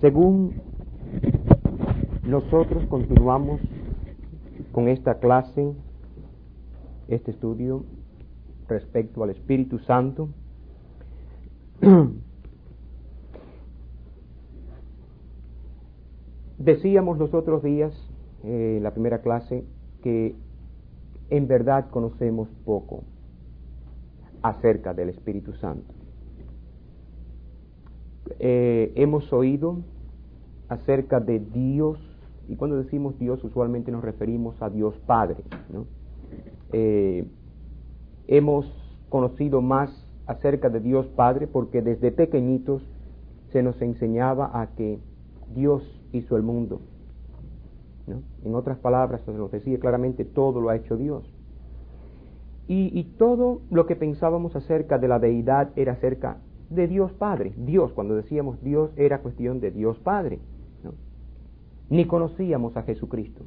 Según nosotros continuamos con esta clase, este estudio respecto al Espíritu Santo, decíamos los otros días, en la primera clase, que en verdad conocemos poco acerca del Espíritu Santo. Hemos oído acerca de Dios, y cuando decimos Dios usualmente nos referimos a Dios Padre, ¿no? Hemos conocido más acerca de Dios Padre porque desde pequeñitos se nos enseñaba a que Dios hizo el mundo, ¿no? En otras palabras, se nos decía claramente, todo lo ha hecho Dios. Y todo lo que pensábamos acerca de la deidad era acerca de Dios Padre. Dios, cuando decíamos Dios, era cuestión de Dios Padre, ¿no? Ni conocíamos a Jesucristo.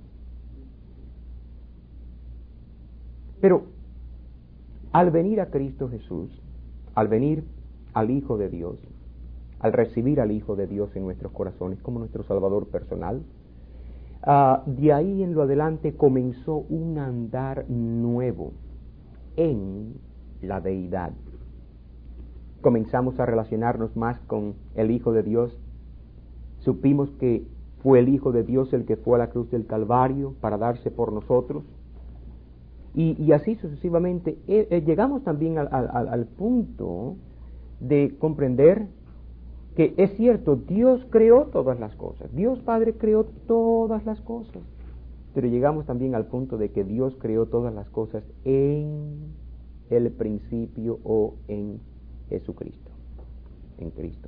Pero al venir a Cristo Jesús, al venir al Hijo de Dios, al recibir al Hijo de Dios en nuestros corazones como nuestro Salvador personal, de ahí en lo adelante comenzó un andar nuevo en la deidad. Comenzamos a relacionarnos más con el Hijo de Dios. Supimos que fue el Hijo de Dios el que fue a la cruz del Calvario para darse por nosotros. Y así sucesivamente. Llegamos también al punto de comprender que es cierto, Dios creó todas las cosas. Dios Padre creó todas las cosas. Pero llegamos también al punto de que Dios creó todas las cosas en el principio o en Jesucristo, en Cristo.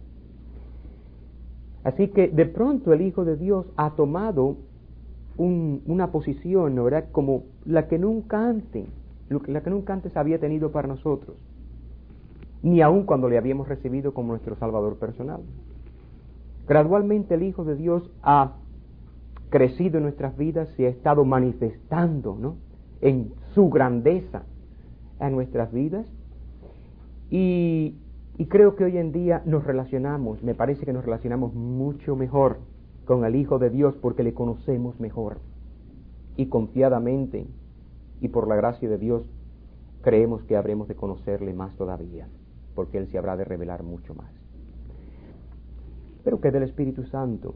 Así que de pronto el Hijo de Dios ha tomado una posición, ¿no verdad?, como la que nunca antes había tenido para nosotros, ni aun cuando le habíamos recibido como nuestro Salvador personal. Gradualmente el Hijo de Dios ha crecido en nuestras vidas, se ha estado manifestando, ¿no?, en su grandeza en nuestras vidas, y creo que hoy en día me parece que nos relacionamos mucho mejor con el Hijo de Dios porque le conocemos mejor, y confiadamente y por la gracia de Dios creemos que habremos de conocerle más todavía, porque Él se habrá de revelar mucho más. Pero ¿qué del Espíritu Santo?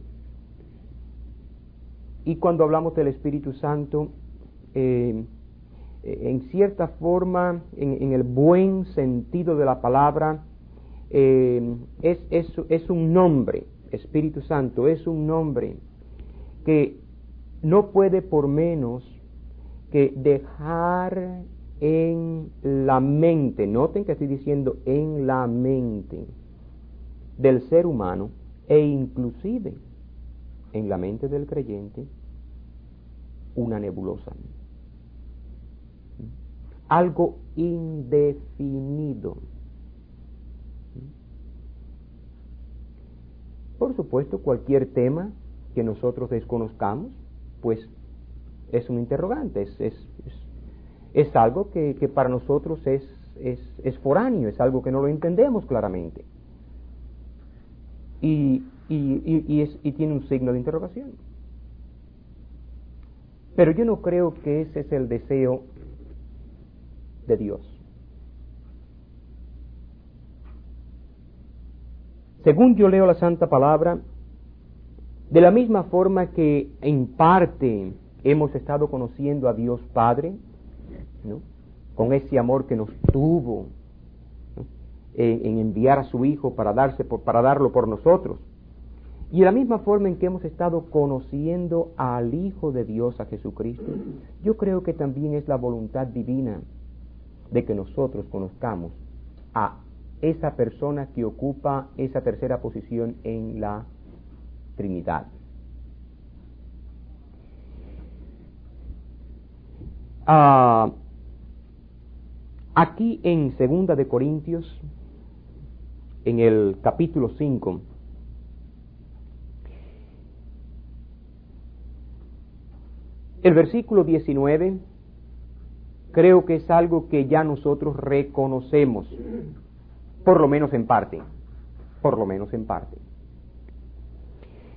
Y cuando hablamos del Espíritu Santo, en cierta forma, en el buen sentido de la palabra, es un nombre. Espíritu Santo es un nombre que no puede por menos que dejar en la mente, noten que estoy diciendo en la mente del ser humano, e inclusive en la mente del creyente, una nebulosa, algo indefinido. Por supuesto, cualquier tema que nosotros desconozcamos, pues es un interrogante, es algo que para nosotros es foráneo, es algo que no lo entendemos claramente. Y tiene un signo de interrogación. Pero yo no creo que ese es el deseo de Dios. Según yo leo la Santa Palabra, de la misma forma que en parte hemos estado conociendo a Dios Padre, ¿no?, con ese amor que nos tuvo, ¿no?, en enviar a su Hijo para darlo por nosotros, y de la misma forma en que hemos estado conociendo al Hijo de Dios, a Jesucristo, yo creo que también es la voluntad divina de que nosotros conozcamos a esa persona que ocupa esa tercera posición en la Trinidad. Aquí en 2 de Corintios, en el capítulo 5, el versículo 19, creo que es algo que ya nosotros reconocemos, por lo menos en parte.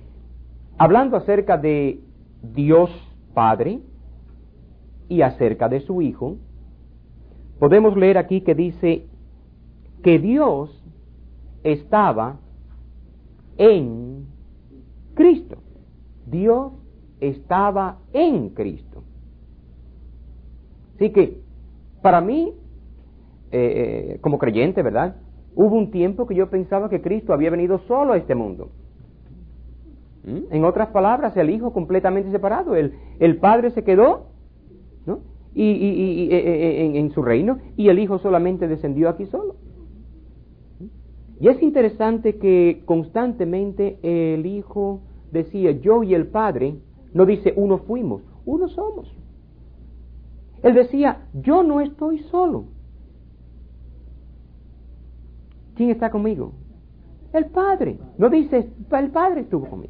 hablando acerca de Dios Padre y acerca de su Hijo, podemos leer aquí que dice que Dios estaba en Cristo. Dios estaba en Cristo. Así que, para mí, como creyente, ¿verdad? Hubo un tiempo que yo pensaba que Cristo había venido solo a este mundo. En otras palabras, el Hijo completamente separado. El Padre se quedó, ¿no? En su reino, y el Hijo solamente descendió aquí solo. Y es interesante que constantemente el Hijo decía, yo y el Padre, no dice uno fuimos, uno somos. Él decía, yo no estoy solo. ¿Quién está conmigo? El Padre. No dice, el Padre estuvo conmigo.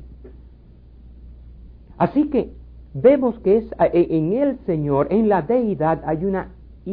Así que vemos que es en el Señor, en la deidad, hay una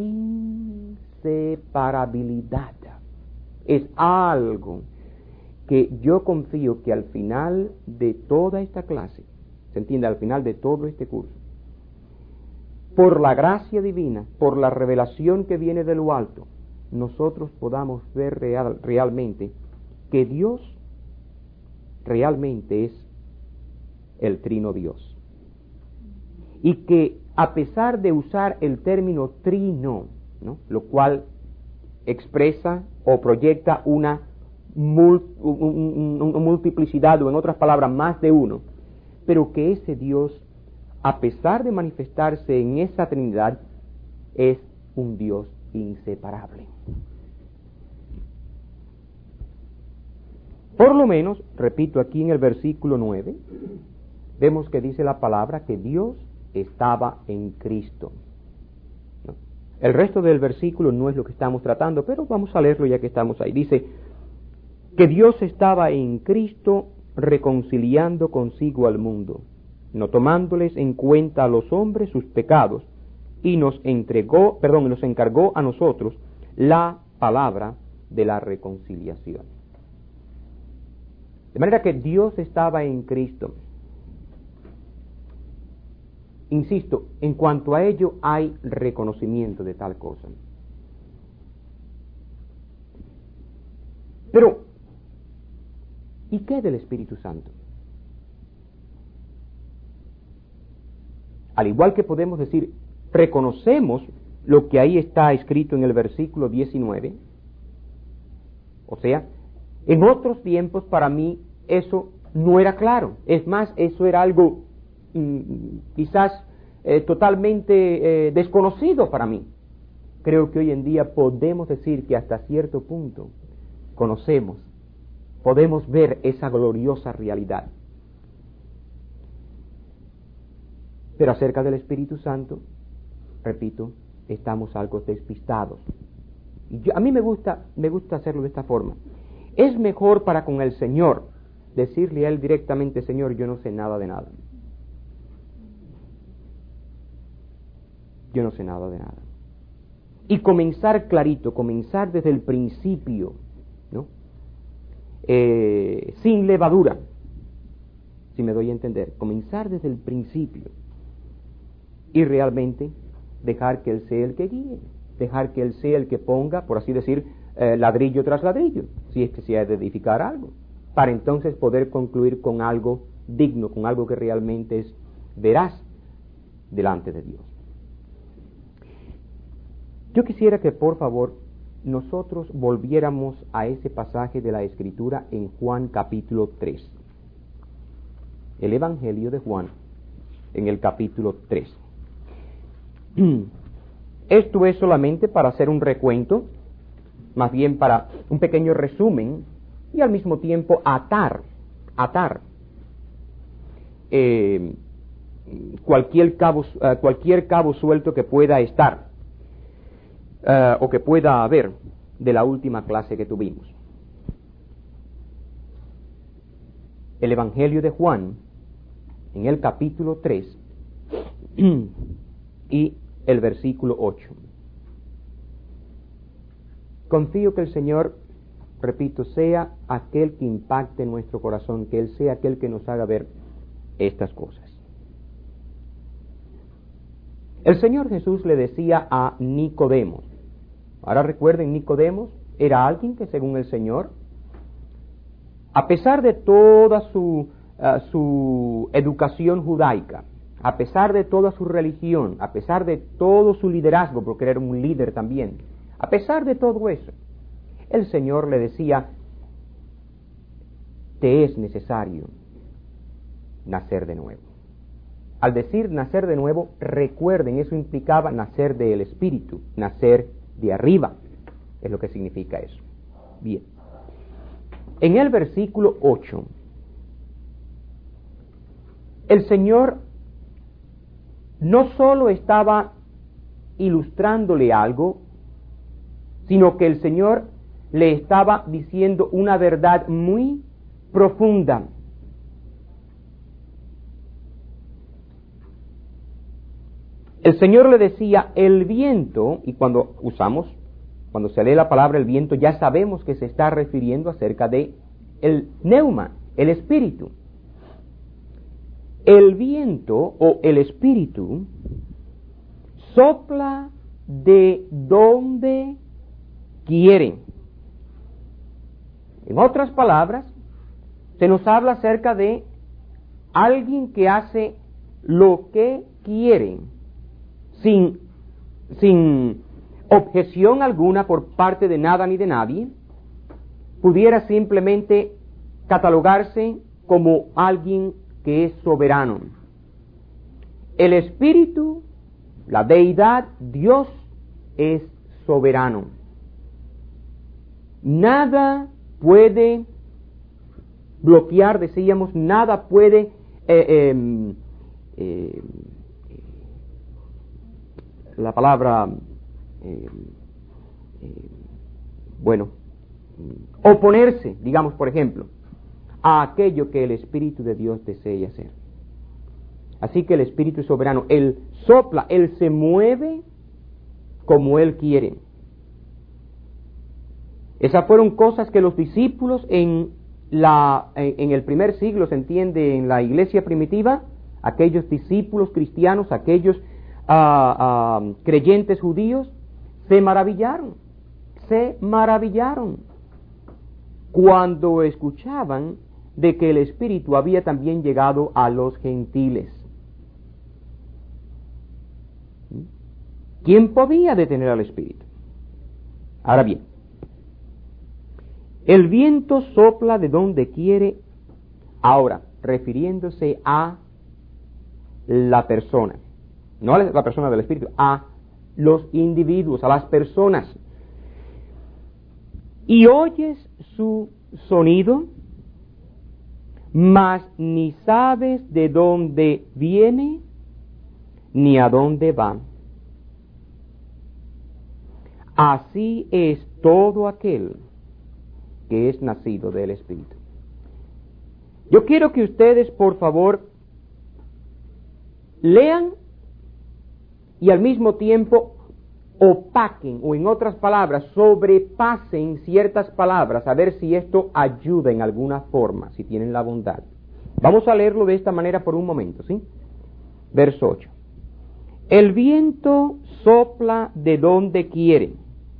inseparabilidad. Es algo que yo confío que al final de toda esta clase, se entiende, al final de todo este curso, por la gracia divina, por la revelación que viene de lo alto, nosotros podamos ver realmente que Dios realmente es el Trino Dios. Y que a pesar de usar el término trino, ¿no?, lo cual expresa o proyecta una multiplicidad, o en otras palabras, más de uno, pero que ese Dios, a pesar de manifestarse en esa Trinidad, es un Dios inseparable. Por lo menos, repito, aquí en el versículo 9, vemos que dice la palabra que Dios estaba en Cristo. ¿No? El resto del versículo no es lo que estamos tratando, pero vamos a leerlo ya que estamos ahí. Dice que Dios estaba en Cristo reconciliando consigo al mundo, no tomándoles en cuenta a los hombres sus pecados, y nos encargó a nosotros la palabra de la reconciliación. De manera que Dios estaba en Cristo. Insisto, en cuanto a ello hay reconocimiento de tal cosa. Pero, ¿y qué del Espíritu Santo? Al igual que podemos decir, reconocemos lo que ahí está escrito en el versículo 19, o sea, en otros tiempos para mí eso no era claro. Es más, eso era algo quizás totalmente desconocido para mí. Creo que hoy en día podemos decir que hasta cierto punto conocemos, podemos ver esa gloriosa realidad. Pero acerca del Espíritu Santo, repito, estamos algo despistados. Y a mí me gusta hacerlo de esta forma. Es mejor para con el Señor decirle a Él directamente, Señor, yo no sé nada de nada. Yo no sé nada de nada. Y comenzar clarito, comenzar desde el principio, ¿no? Sin levadura, si me doy a entender. Comenzar desde el principio y realmente dejar que Él sea el que guíe, dejar que Él sea el que ponga, por así decir, ladrillo tras ladrillo, si es que se ha de edificar algo, para entonces poder concluir con algo digno, con algo que realmente es veraz delante de Dios. Yo quisiera que por favor nosotros volviéramos a ese pasaje de la Escritura en Juan capítulo 3. El Evangelio de Juan en el capítulo 3. Esto es solamente para hacer un recuento, más bien para un pequeño resumen y al mismo tiempo atar cualquier cabo suelto que pueda estar o que pueda haber de la última clase que tuvimos. El Evangelio de Juan en el capítulo 3 y el versículo 8. Confío que el Señor, repito, sea aquel que impacte en nuestro corazón, que Él sea aquel que nos haga ver estas cosas. El Señor Jesús le decía a Nicodemo, ahora recuerden, Nicodemo era alguien que según el Señor, a pesar de toda su educación judaica, a pesar de toda su religión, a pesar de todo su liderazgo, porque era un líder también, a pesar de todo eso, el Señor le decía, te es necesario nacer de nuevo. Al decir nacer de nuevo, recuerden, eso implicaba nacer del Espíritu, nacer de arriba, es lo que significa eso. Bien. En el versículo 8, el Señor no solo estaba ilustrándole algo, sino que el Señor le estaba diciendo una verdad muy profunda. El Señor le decía, el viento, y cuando se lee la palabra el viento, ya sabemos que se está refiriendo acerca de el pneuma, el espíritu. El viento o el espíritu sopla de donde quiere. En otras palabras, se nos habla acerca de alguien que hace lo que quiere, sin objeción alguna por parte de nada ni de nadie, pudiera simplemente catalogarse como alguien que es soberano. El Espíritu, la deidad, Dios es soberano. Nada puede bloquear, decíamos, nada puede la palabra oponerse, digamos, por ejemplo, a aquello que el Espíritu de Dios desea hacer. Así que el Espíritu es soberano, Él sopla, Él se mueve como Él quiere. Esas fueron cosas que los discípulos en el primer siglo, se entiende, en la iglesia primitiva, aquellos discípulos cristianos, aquellos creyentes judíos, se maravillaron cuando escuchaban de que el Espíritu había también llegado a los gentiles. ¿Quién podía detener al Espíritu? Ahora bien, el viento sopla de donde quiere, ahora, refiriéndose a la persona, no a la persona del Espíritu, a los individuos, a las personas. Y oyes su sonido, mas ni sabes de dónde viene ni a dónde va. Así es todo aquel que es nacido del Espíritu. Yo quiero que ustedes, por favor, lean y al mismo tiempo opaquen, o en otras palabras, sobrepasen ciertas palabras, a ver si esto ayuda en alguna forma, si tienen la bondad. Vamos a leerlo de esta manera por un momento, ¿sí? Verso 8. El viento sopla de donde quiere.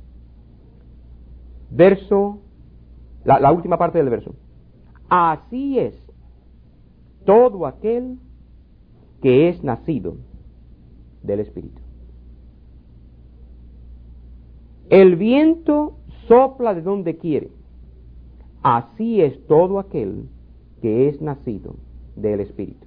Verso, la última parte del verso. Así es todo aquel que es nacido del Espíritu. El viento sopla de donde quiere. Así es todo aquel que es nacido del Espíritu.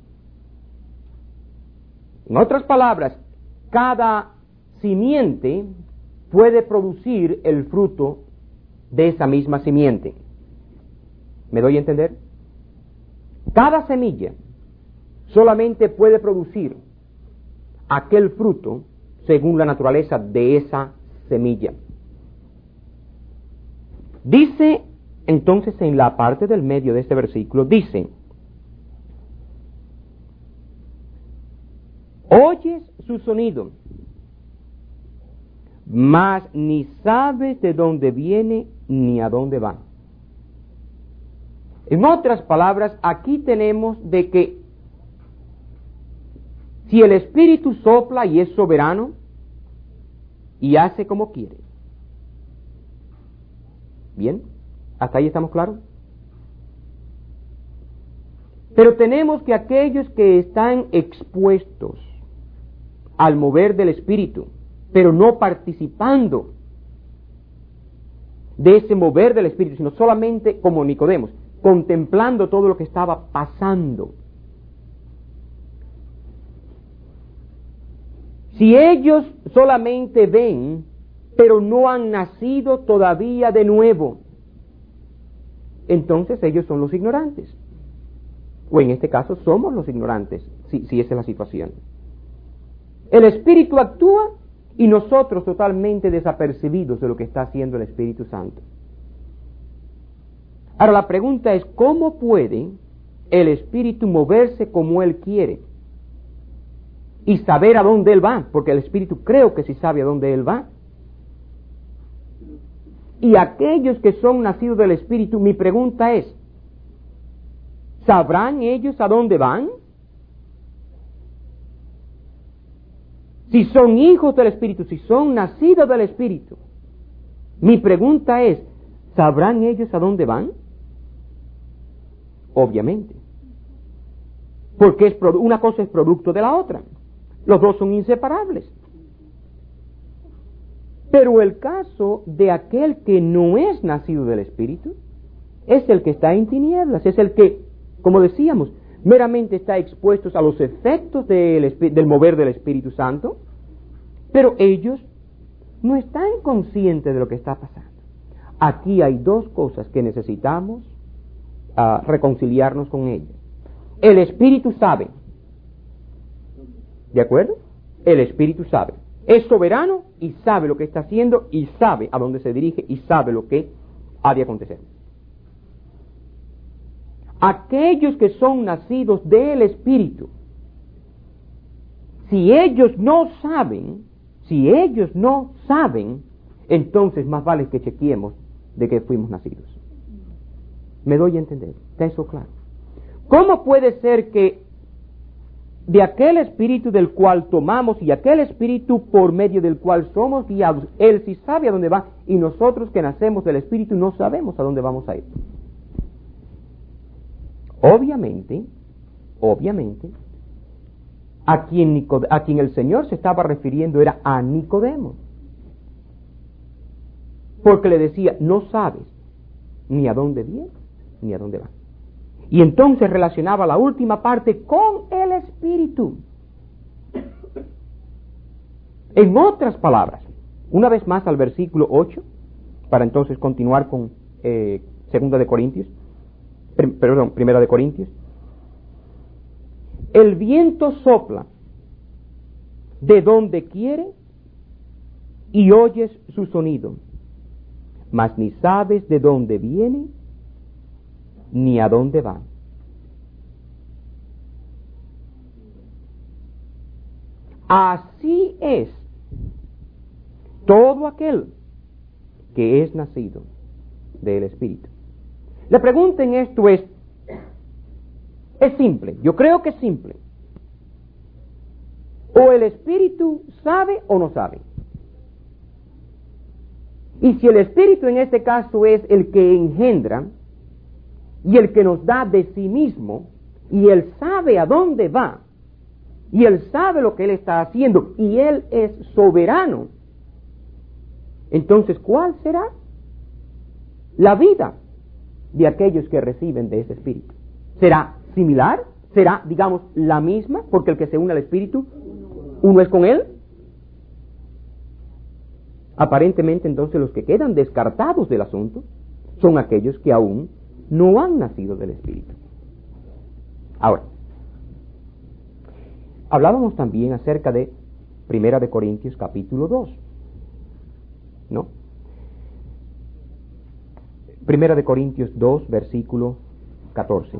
En otras palabras, cada simiente puede producir el fruto de esa misma simiente. ¿Me doy a entender? Cada semilla solamente puede producir aquel fruto según la naturaleza de esa semilla. Dice entonces en la parte del medio de este versículo, dice, oyes su sonido, mas ni sabes de dónde viene ni a dónde va. En otras palabras, aquí tenemos de que Si el Espíritu sopla y es soberano y hace como quiere. Bien, hasta ahí estamos claros. Pero tenemos que aquellos que están expuestos al mover del Espíritu, pero no participando de ese mover del Espíritu, sino solamente como Nicodemos, contemplando todo lo que estaba pasando. Si ellos solamente ven, pero no han nacido todavía de nuevo, entonces ellos son los ignorantes. O en este caso somos los ignorantes, si esa es la situación. El Espíritu actúa y nosotros totalmente desapercibidos de lo que está haciendo el Espíritu Santo. Ahora la pregunta es, ¿cómo puede el Espíritu moverse como Él quiere? Y saber a dónde Él va, porque el Espíritu creo que sí sabe a dónde Él va. Y aquellos que son nacidos del Espíritu, mi pregunta es, ¿sabrán ellos a dónde van? Si son hijos del Espíritu, si son nacidos del Espíritu, mi pregunta es, ¿sabrán ellos a dónde van? Obviamente. Porque una cosa es producto de la otra. Los dos son inseparables. Pero el caso de aquel que no es nacido del Espíritu es el que está en tinieblas, es el que, como decíamos, meramente está expuesto a los efectos del mover del Espíritu Santo, pero ellos no están conscientes de lo que está pasando. Aquí hay dos cosas que necesitamos reconciliarnos con ellas. El Espíritu sabe, ¿de acuerdo? El Espíritu sabe. Es soberano y sabe lo que está haciendo y sabe a dónde se dirige y sabe lo que ha de acontecer. Aquellos que son nacidos del Espíritu, si ellos no saben, entonces más vale que chequeemos de que fuimos nacidos. ¿Me doy a entender? ¿Está eso claro? ¿Cómo puede ser que de aquel Espíritu del cual tomamos y aquel Espíritu por medio del cual somos guiados, Él sí sabe a dónde va y nosotros que nacemos del Espíritu no sabemos a dónde vamos a ir? Obviamente, a quien el Señor se estaba refiriendo era a Nicodemo. Porque le decía, no sabes ni a dónde vienes ni a dónde vas. Y entonces relacionaba la última parte con el Espíritu. En otras palabras, una vez más al versículo 8, para entonces continuar con Primera de Corintios. El viento sopla de donde quiere y oyes su sonido, mas ni sabes de dónde viene ni a dónde va. Así es todo aquel que es nacido del Espíritu. La pregunta en esto es simple, yo creo que es simple. O el Espíritu sabe o no sabe. Y si el Espíritu en este caso es el que engendra y el que nos da de sí mismo, y Él sabe a dónde va, y Él sabe lo que Él está haciendo, y Él es soberano, entonces ¿cuál será la vida de aquellos que reciben de ese Espíritu? ¿Será similar? ¿Será, digamos, la misma? Porque el que se une al Espíritu, uno es con Él. Aparentemente entonces los que quedan descartados del asunto son aquellos que aún no han nacido del Espíritu. Ahora, hablábamos también acerca de Primera de Corintios capítulo 2, ¿no? Primera de Corintios 2, versículo 14.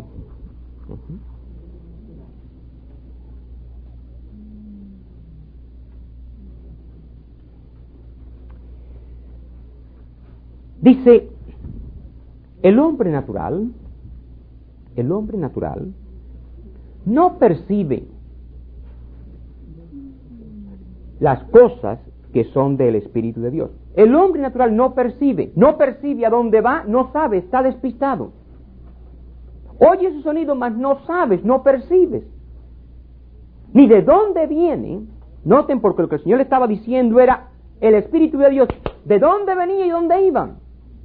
Dice, el hombre natural no percibe las cosas que son del Espíritu de Dios. El hombre natural no percibe a dónde va, no sabe, está despistado. Oye su sonido, mas no sabes, no percibes. Ni de dónde viene. Noten, porque lo que el Señor le estaba diciendo era el Espíritu de Dios, de dónde venía y dónde iba.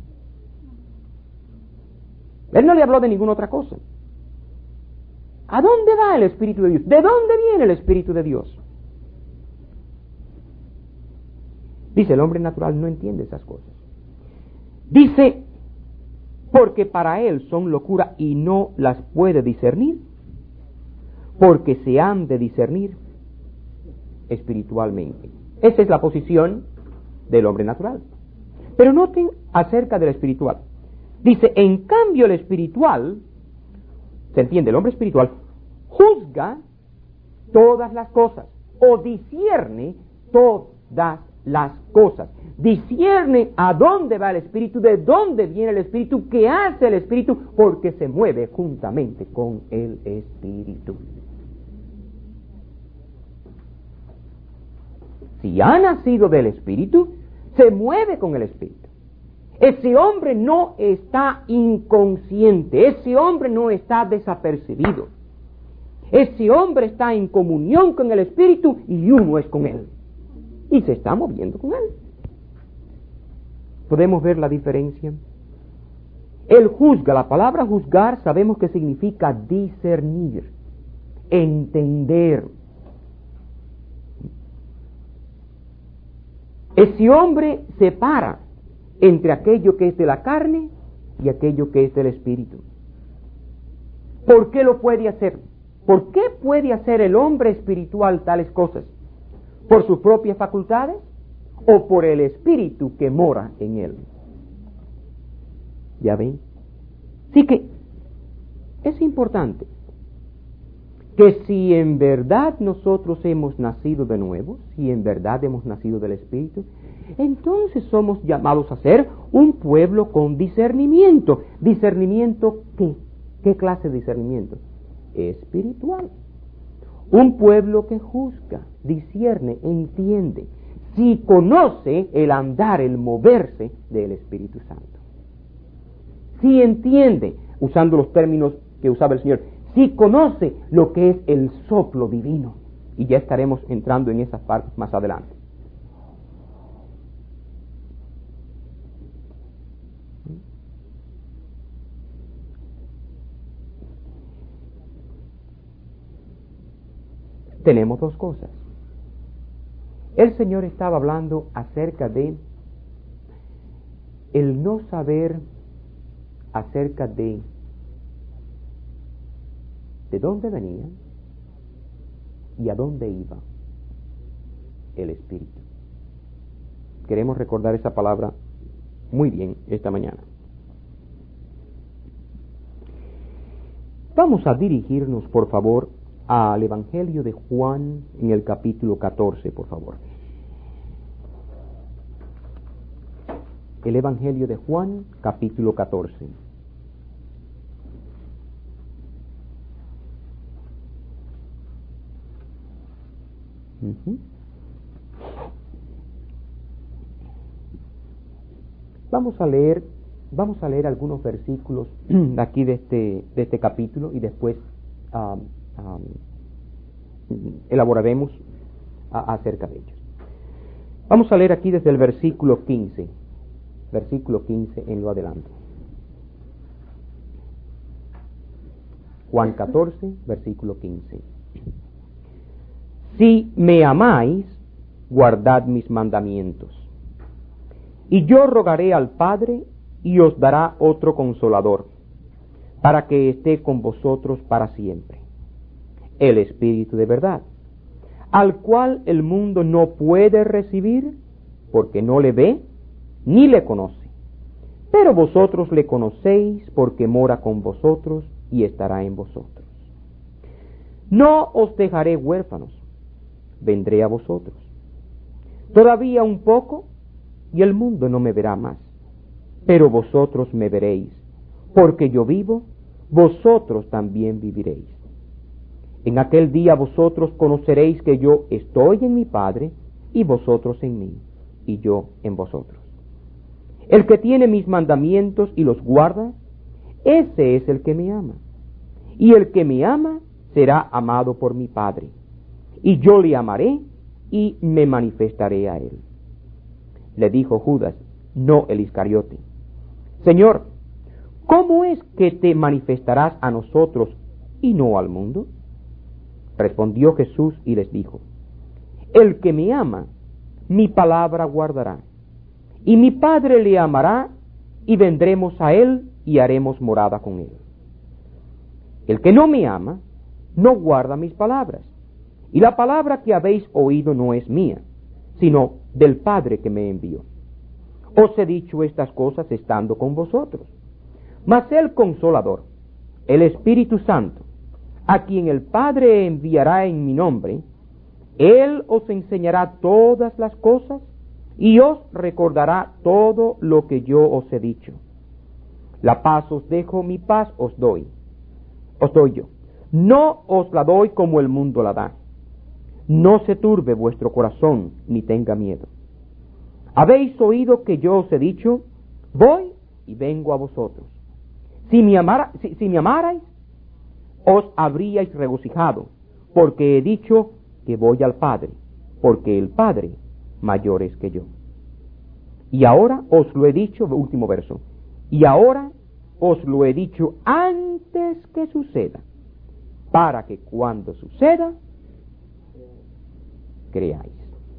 Él no le habló de ninguna otra cosa. ¿A dónde va el Espíritu de Dios? ¿De dónde viene el Espíritu de Dios? Dice, el hombre natural no entiende esas cosas. Dice, porque para él son locura y no las puede discernir, porque se han de discernir espiritualmente. Esa es la posición del hombre natural. Pero noten acerca del espiritual. Dice, en cambio el espiritual, se entiende, el hombre espiritual juzga todas las cosas o discierne todas las cosas. Discierne a dónde va el espíritu, de dónde viene el espíritu, qué hace el espíritu, porque se mueve juntamente con el espíritu. Si ha nacido del espíritu, se mueve con el espíritu. Ese hombre no está inconsciente, ese hombre no está desapercibido. Ese hombre está en comunión con el espíritu y uno es con él. Y se está moviendo con él. ¿Podemos ver la diferencia? Él juzga, la palabra juzgar sabemos que significa discernir, entender. Ese hombre separa entre aquello que es de la carne y aquello que es del espíritu. ¿Por qué lo puede hacer? ¿Por qué puede hacer el hombre espiritual tales cosas? ¿Por sus propias facultades o por el espíritu que mora en él? ¿Ya ven? Así que es importante que si en verdad nosotros hemos nacido de nuevo, si en verdad hemos nacido del Espíritu, entonces somos llamados a ser un pueblo con discernimiento. ¿Discernimiento qué? ¿Qué clase de discernimiento? Espiritual. Un pueblo que juzga, discierne, entiende, si conoce el andar, el moverse del Espíritu Santo. Si entiende, usando los términos que usaba el Señor, si conoce lo que es el soplo divino. Y ya estaremos entrando en esas partes más adelante. Tenemos dos cosas. El Señor estaba hablando acerca de el no saber acerca de dónde venía y a dónde iba el Espíritu. Queremos recordar esa palabra muy bien esta mañana. Vamos a dirigirnos, por favor, al Evangelio de Juan en el capítulo 14, por favor. El Evangelio de Juan, capítulo 14. Vamos a leer algunos versículos aquí de este capítulo y después elaboraremos acerca de ellos. Vamos a leer aquí desde el versículo 15 en lo adelante. Juan 14, versículo 15. Si me amáis, guardad mis mandamientos. Y yo rogaré al Padre, y os dará otro consolador, para que esté con vosotros para siempre. El Espíritu de verdad, al cual el mundo no puede recibir, porque no le ve, ni le conoce. Pero vosotros le conocéis, porque mora con vosotros, y estará en vosotros. No os dejaré huérfanos, vendré a vosotros. Todavía un poco, y el mundo no me verá más, pero vosotros me veréis, porque yo vivo, vosotros también viviréis. En aquel día vosotros conoceréis que yo estoy en mi Padre, y vosotros en mí, y yo en vosotros. El que tiene mis mandamientos y los guarda, ese es el que me ama. Y el que me ama será amado por mi Padre, y yo le amaré y me manifestaré a él. Le dijo Judas, no el Iscariote: Señor, ¿cómo es que te manifestarás a nosotros y no al mundo? Respondió Jesús y les dijo: el que me ama, mi palabra guardará, y mi Padre le amará, y vendremos a él y haremos morada con él. El que no me ama, no guarda mis palabras, y la palabra que habéis oído no es mía, sino del Padre que me envió. Os he dicho estas cosas estando con vosotros. Mas el Consolador, el Espíritu Santo, a quien el Padre enviará en mi nombre, Él os enseñará todas las cosas y os recordará todo lo que yo os he dicho. La paz os dejo, mi paz os doy yo. No os la doy como el mundo la da. No se turbe vuestro corazón, ni tenga miedo. Habéis oído que yo os he dicho, voy y vengo a vosotros. Si me amarais, os habríais regocijado, porque he dicho que voy al Padre, porque el Padre mayor es que yo. Y ahora os lo he dicho, último verso, y ahora os lo he dicho antes que suceda, para que cuando suceda, creáis.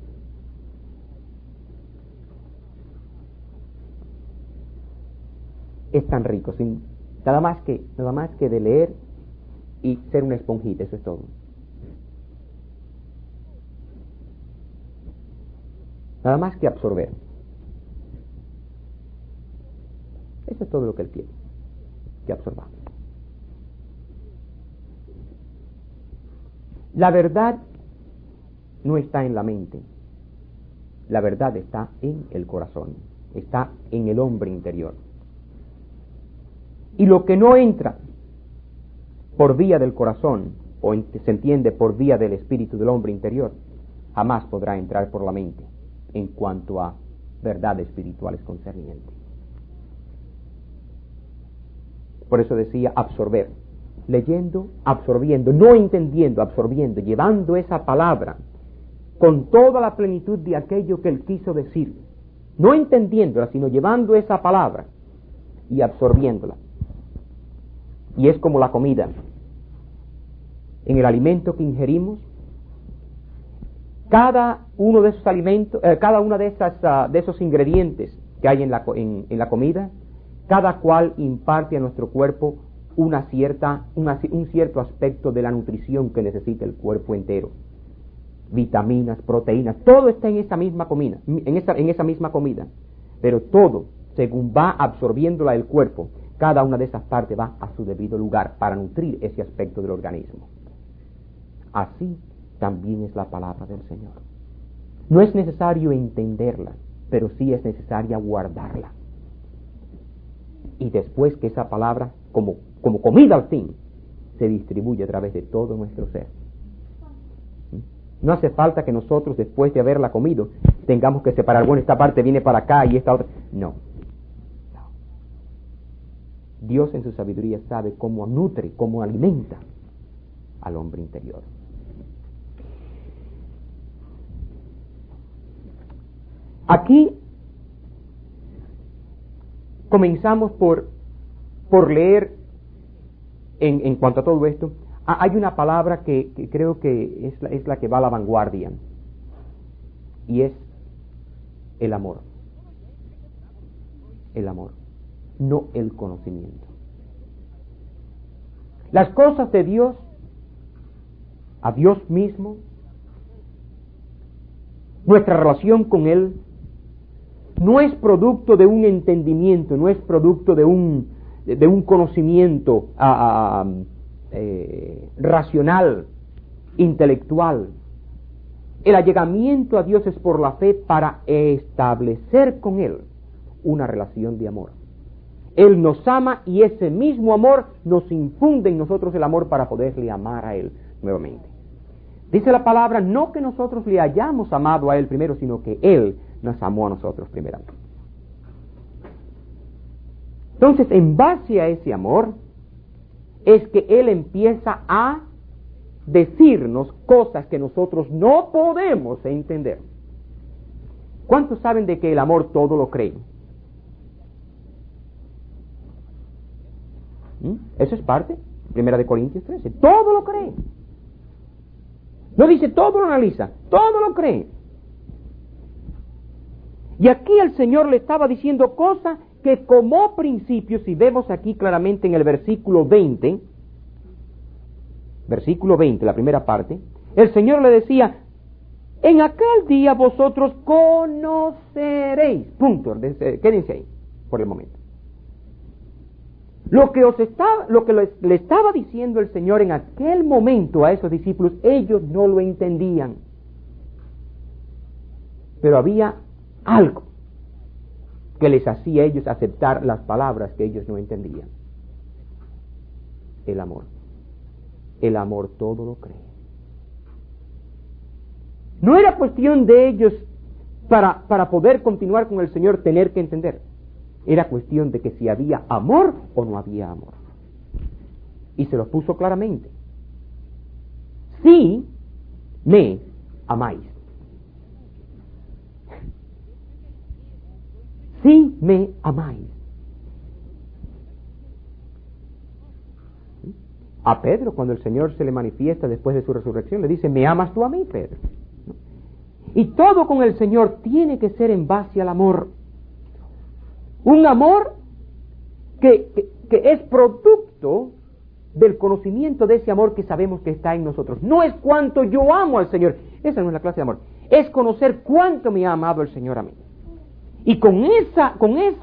Es tan rico, sin nada más que de leer y ser una esponjita, eso es todo. Nada más que absorber. Eso es todo lo que él quiere, que absorbamos. La verdad no está en la mente, la verdad está en el corazón, está en el hombre interior. Y lo que no entra por vía del corazón, o se entiende por vía del espíritu del hombre interior, jamás podrá entrar por la mente en cuanto a verdades espirituales concernientes. Por eso decía absorber, leyendo, absorbiendo, no entendiendo, absorbiendo, llevando esa palabra con toda la plenitud de aquello que él quiso decir, no entendiéndola, sino llevando esa palabra y absorbiéndola. Y es como la comida. En el alimento que ingerimos, cada uno de esos alimentos, cada uno de esos ingredientes que hay en la comida, cada cual imparte a nuestro cuerpo un cierto aspecto de la nutrición que necesita el cuerpo entero. Vitaminas, proteínas, todo está en esa misma comida, pero todo, según va absorbiéndola el cuerpo, cada una de esas partes va a su debido lugar para nutrir ese aspecto del organismo. Así también es la palabra del Señor. No es necesario entenderla, pero sí es necesaria guardarla. Y después que esa palabra, como comida al fin, se distribuye a través de todo nuestro ser. No hace falta que nosotros, después de haberla comido, tengamos que separar, bueno, esta parte viene para acá y esta otra. No. Dios en su sabiduría sabe cómo nutre, cómo alimenta al hombre interior. Aquí comenzamos por leer en cuanto a todo esto. Hay una palabra que creo que es la que va a la vanguardia, y es el amor. El amor, no el conocimiento. Las cosas de Dios, a Dios mismo, nuestra relación con Él, no es producto de un entendimiento, no es producto de un conocimiento racional, intelectual. El allegamiento a Dios es por la fe para establecer con Él una relación de amor. Él nos ama y ese mismo amor nos infunde en nosotros el amor para poderle amar a Él nuevamente. Dice la palabra, no que nosotros le hayamos amado a Él primero, sino que Él nos amó a nosotros primeramente. Entonces, en base a ese amor, es que Él empieza a decirnos cosas que nosotros no podemos entender. ¿Cuántos saben de que el amor todo lo cree? Eso es parte, 1 Corintios 13, todo lo cree. No dice todo lo analiza, todo lo cree. Y aquí el Señor le estaba diciendo cosas que como principio, si vemos aquí claramente en el versículo 20, la primera parte, el Señor le decía, en aquel día vosotros conoceréis, punto, quédense ahí por el momento. Lo que le estaba diciendo el Señor en aquel momento a esos discípulos, ellos no lo entendían. Pero había algo que les hacía a ellos aceptar las palabras que ellos no entendían. El amor. El amor todo lo cree. No era cuestión de ellos para poder continuar con el Señor tener que entender. Era cuestión de que si había amor o no había amor. Y se lo puso claramente. Si me amáis. Si me amáis. A Pedro, cuando el Señor se le manifiesta después de su resurrección, le dice, ¿me amas tú a mí, Pedro? Y todo con el Señor tiene que ser en base al amor. Un amor que es producto del conocimiento de ese amor que sabemos que está en nosotros. No es cuánto yo amo al Señor. Esa no es la clase de amor. Es conocer cuánto me ha amado el Señor a mí. Y con esa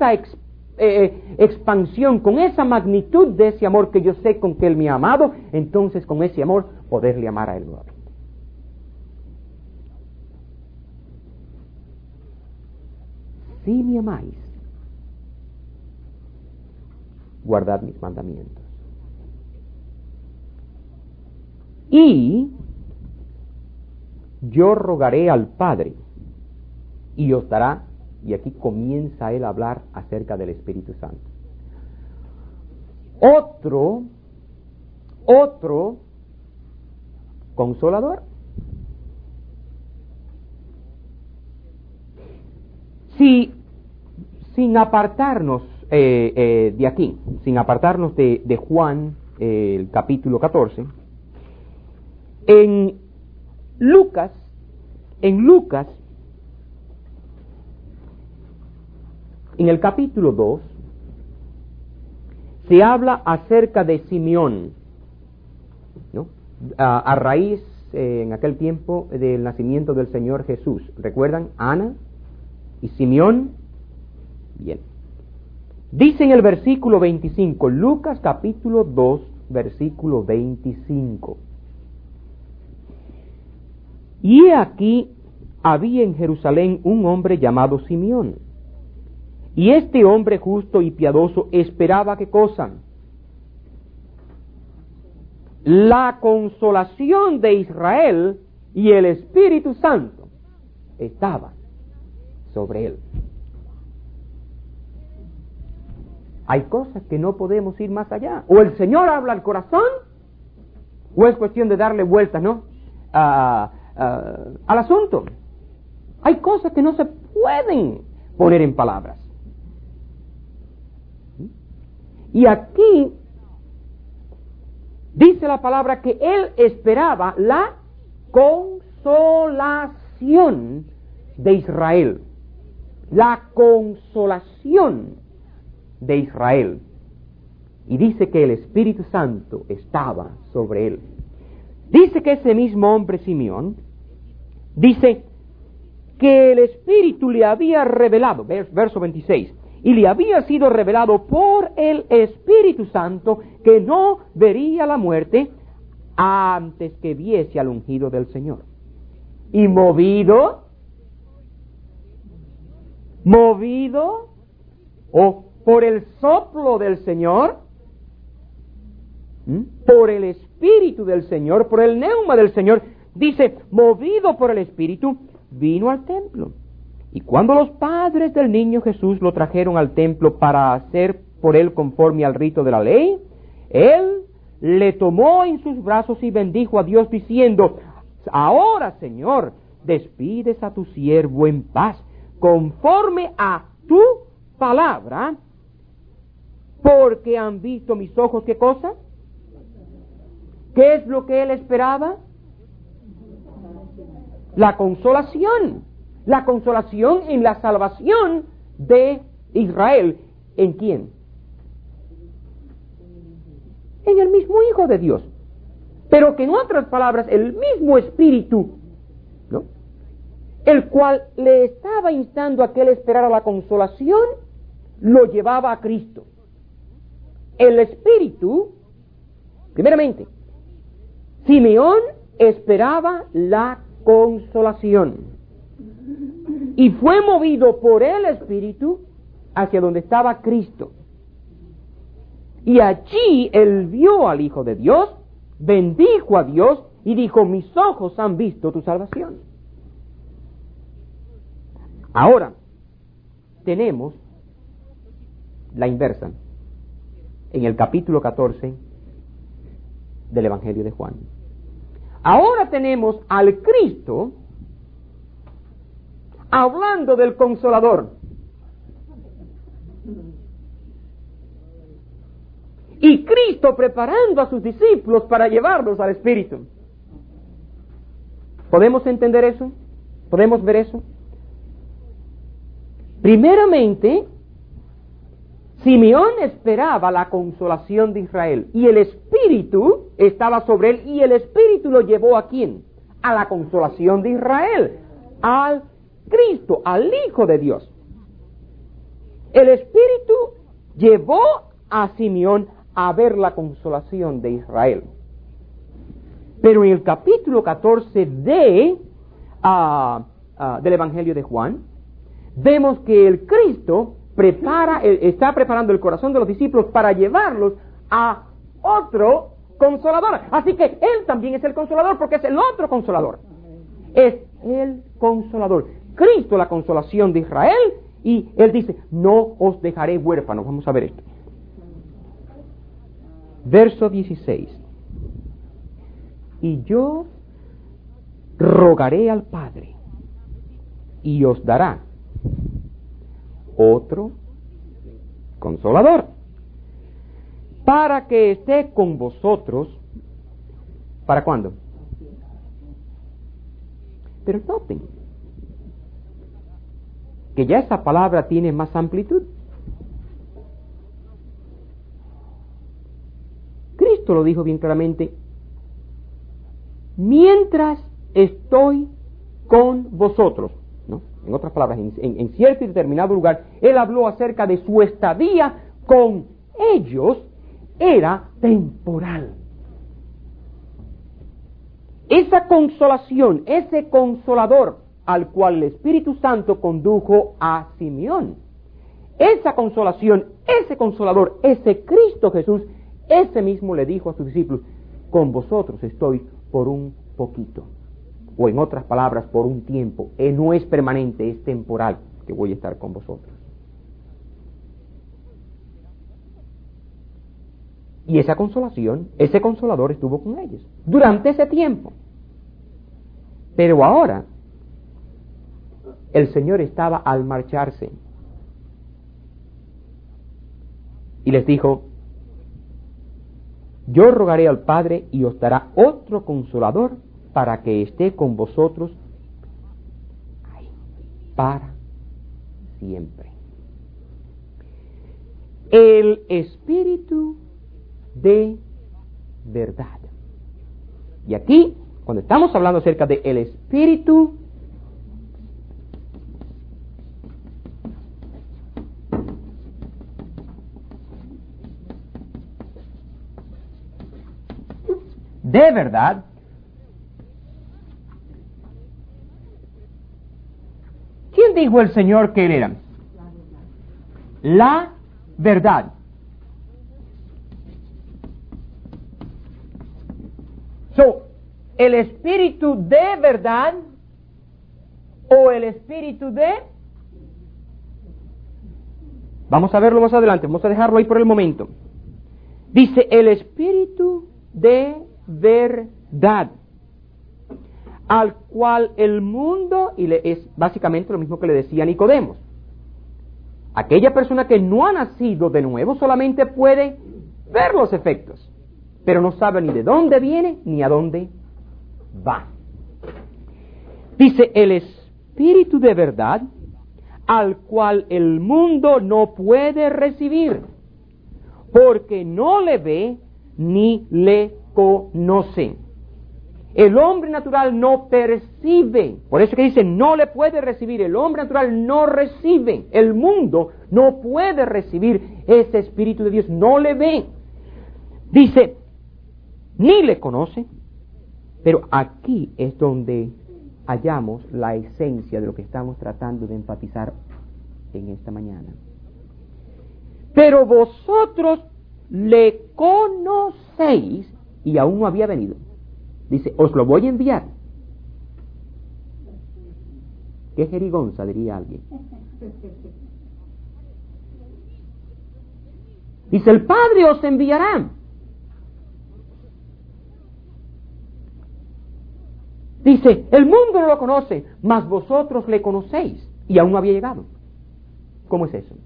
expansión, con esa magnitud de ese amor que yo sé con que Él me ha amado, entonces con ese amor poderle amar a Él nuevamente. Si me amáis, guardad mis mandamientos. Y yo rogaré al Padre y os dará, y aquí comienza él a hablar acerca del Espíritu Santo, otro consolador. Sin apartarnos de aquí, sin apartarnos de Juan, el capítulo 14, en Lucas, en el capítulo 2, se habla acerca de Simeón, ¿no? A raíz, en aquel tiempo, del nacimiento del Señor Jesús. ¿Recuerdan? Ana y Simeón. Bien. Dice en el versículo 25, Lucas capítulo 2, versículo 25. Y he aquí, había en Jerusalén un hombre llamado Simeón. Y este hombre justo y piadoso esperaba, ¿qué cosa? La consolación de Israel, y el Espíritu Santo estaba sobre él. Hay cosas que no podemos ir más allá. O el Señor habla al corazón, o es cuestión de darle vueltas, ¿no? Al asunto. Hay cosas que no se pueden poner en palabras. Y aquí dice la palabra que él esperaba la consolación de Israel. La consolación de Israel. Y dice que el Espíritu Santo estaba sobre él. Dice que ese mismo hombre Simeón, dice que el Espíritu le había revelado, verso 26, y le había sido revelado por el Espíritu Santo que no vería la muerte antes que viese al ungido del Señor. Y movido por el soplo del Señor, por el Espíritu del Señor, por el neuma del Señor, dice, movido por el Espíritu, vino al templo. Y cuando los padres del niño Jesús lo trajeron al templo para hacer por él conforme al rito de la ley, él le tomó en sus brazos y bendijo a Dios diciendo, ahora, Señor, despides a tu siervo en paz, conforme a tu palabra, porque han visto mis ojos, ¿qué cosa? ¿Qué es lo que él esperaba? La consolación en la salvación de Israel. ¿En quién? En el mismo Hijo de Dios. Pero que en otras palabras, el mismo Espíritu, ¿no?, el cual le estaba instando a que él esperara la consolación, lo llevaba a Cristo. El Espíritu, primeramente, Simeón esperaba la consolación y fue movido por el Espíritu hacia donde estaba Cristo. Y allí él vio al Hijo de Dios, bendijo a Dios y dijo, mis ojos han visto tu salvación. Ahora, tenemos la inversa en el capítulo 14 del Evangelio de Juan. Ahora tenemos al Cristo hablando del Consolador. Y Cristo preparando a sus discípulos para llevarlos al Espíritu. ¿Podemos entender eso? ¿Podemos ver eso? Primeramente, Simeón esperaba la consolación de Israel y el Espíritu estaba sobre él y el Espíritu lo llevó ¿a quién? A la consolación de Israel, al Cristo, al Hijo de Dios. El Espíritu llevó a Simeón a ver la consolación de Israel. Pero en el capítulo 14 del Evangelio de Juan, vemos que el Cristo está preparando el corazón de los discípulos para llevarlos a otro consolador. Así que él también es el consolador porque es el otro consolador. Es el consolador. Cristo, la consolación de Israel, y él dice, no os dejaré huérfanos. Vamos a ver esto. Verso 16. Y yo rogaré al Padre y os dará otro consolador para que esté con vosotros. ¿Para cuándo? Pero noten que ya esa palabra tiene más amplitud. Cristo lo dijo bien claramente, mientras estoy con vosotros, ¿no? En otras palabras, en cierto y determinado lugar, él habló acerca de su estadía con ellos, era temporal. Esa consolación, ese consolador al cual el Espíritu Santo condujo a Simeón, esa consolación, ese consolador, ese Cristo Jesús, ese mismo le dijo a sus discípulos, con vosotros estoy por un poquito, o en otras palabras, por un tiempo. No es permanente, es temporal que voy a estar con vosotros. Y esa consolación, ese consolador estuvo con ellos durante ese tiempo. Pero ahora, el Señor estaba al marcharse y les dijo, yo rogaré al Padre y os dará otro consolador para que esté con vosotros para siempre. El Espíritu de verdad. Y aquí, cuando estamos hablando acerca de el Espíritu de verdad, ¿quién dijo el Señor que él era? La verdad. el espíritu de verdad o el espíritu de... Vamos a verlo más adelante, vamos a dejarlo ahí por el momento. Dice el espíritu de verdad, al cual el mundo, y es básicamente lo mismo que le decía Nicodemo, aquella persona que no ha nacido de nuevo solamente puede ver los efectos, pero no sabe ni de dónde viene ni a dónde va. Dice el espíritu de verdad, al cual el mundo no puede recibir, porque no le ve ni le conoce. El hombre natural no percibe, por eso que dice no le puede recibir, el hombre natural no recibe, el mundo no puede recibir ese Espíritu de Dios, no le ve. Dice, ni le conoce, pero aquí es donde hallamos la esencia de lo que estamos tratando de enfatizar en esta mañana. Pero vosotros le conocéis, y aún no había venido. Dice, os lo voy a enviar. ¿Qué jerigonza, diría alguien? Dice, el Padre os enviará. Dice, el mundo no lo conoce, mas vosotros le conocéis. Y aún no había llegado. ¿Cómo es eso?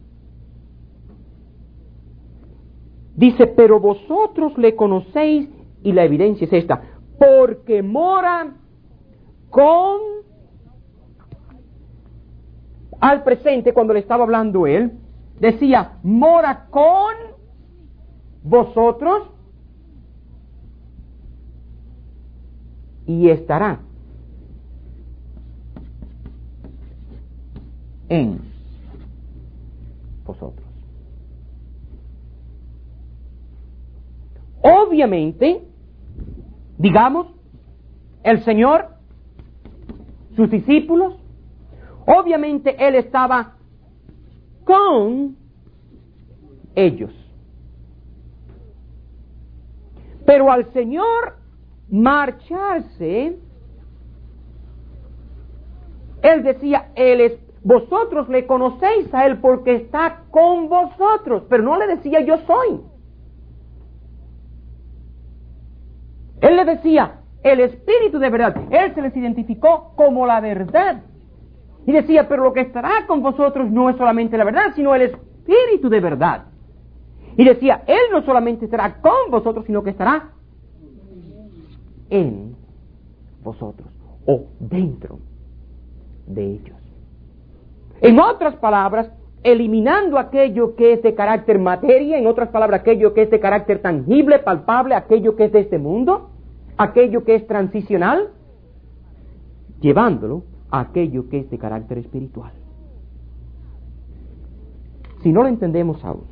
Dice, pero vosotros le conocéis, y la evidencia es esta, porque mora con... Al presente, cuando le estaba hablando él, decía, mora con vosotros y estará en vosotros. Obviamente, digamos, el Señor, sus discípulos, obviamente Él estaba con ellos. Pero al Señor marcharse, Él decía, vosotros le conocéis a Él porque está con vosotros, pero no le decía yo soy. Él le decía, el Espíritu de verdad. Él se les identificó como la verdad. Y decía, pero lo que estará con vosotros no es solamente la verdad, sino el Espíritu de verdad. Y decía, Él no solamente estará con vosotros, sino que estará en vosotros, o dentro de ellos. En otras palabras, eliminando aquello que es de carácter materia, en otras palabras, aquello que es de carácter tangible, palpable, aquello que es de este mundo, aquello que es transicional, llevándolo a aquello que es de carácter espiritual. Si no lo entendemos aún,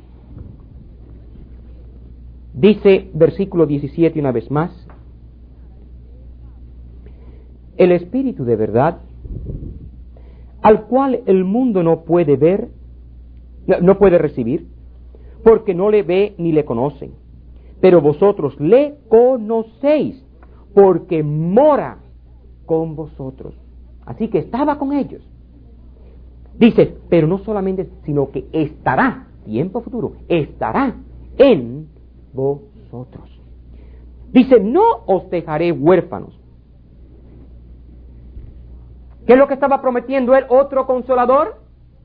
dice versículo 17 una vez más, el Espíritu de verdad, al cual el mundo no puede ver, no puede recibir, porque no le ve ni le conoce, pero vosotros le conocéis, porque mora con vosotros. Así que estaba con ellos. Dice, pero no solamente, sino que estará, tiempo futuro, estará en vosotros. Dice, no os dejaré huérfanos. ¿Qué es lo que estaba prometiendo él? ¿Otro consolador?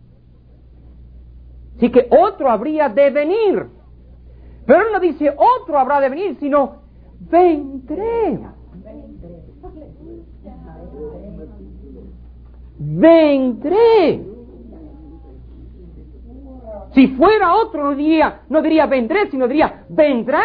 Así que otro habría de venir. Pero él no dice otro habrá de venir, sino vendré. Vendré. Si fuera otro no diría vendré, sino diría vendrá.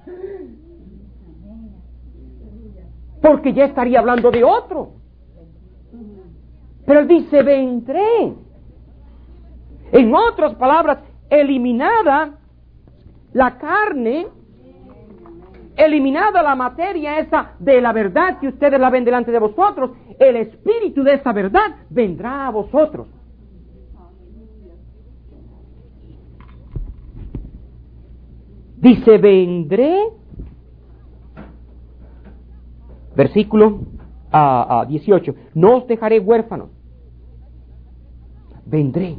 Porque ya estaría hablando de otro. Pero él dice vendré. En otras palabras, eliminada la carne, eliminada la materia esa de la verdad que ustedes la ven delante de vosotros, el espíritu de esa verdad vendrá a vosotros. Dice, vendré Versículo 18. No os dejaré huérfanos. Vendré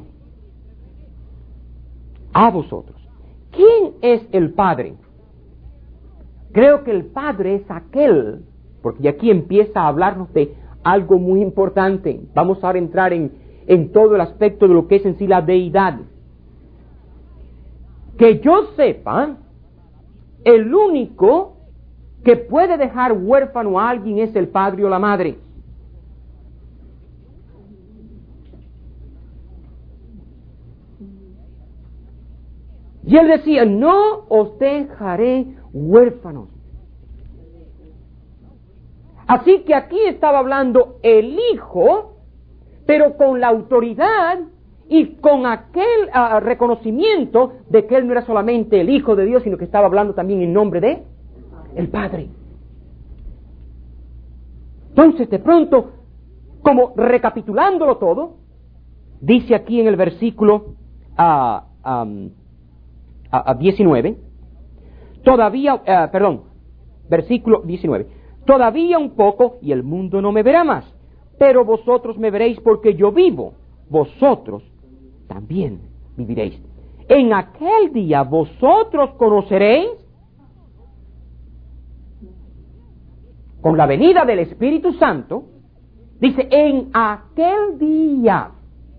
a vosotros. ¿Quién es el Padre? Creo que el Padre es aquel, porque aquí empieza a hablarnos de algo muy importante. Vamos ahora a entrar en todo el aspecto de lo que es en sí la deidad. Que yo sepa, el único que puede dejar huérfano a alguien es el padre o la madre. Y él decía, no os dejaré huérfanos. Así que aquí estaba hablando el Hijo, pero con la autoridad y con aquel reconocimiento de que él no era solamente el Hijo de Dios, sino que estaba hablando también en nombre de el Padre. Entonces, de pronto, como recapitulándolo todo, dice aquí en el versículo 19, versículo 19, todavía un poco y el mundo no me verá más, pero vosotros me veréis porque yo vivo, vosotros también viviréis. En aquel día vosotros conoceréis, con la venida del Espíritu Santo, dice, en aquel día,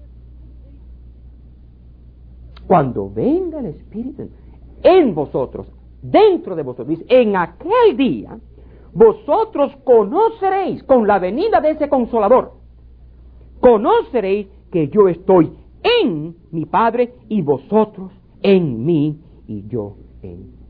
cuando venga el Espíritu en vosotros, dentro de vosotros, dice, en aquel día, vosotros conoceréis, con la venida de ese Consolador, conoceréis que yo estoy en mi Padre y vosotros en mí y yo en mí.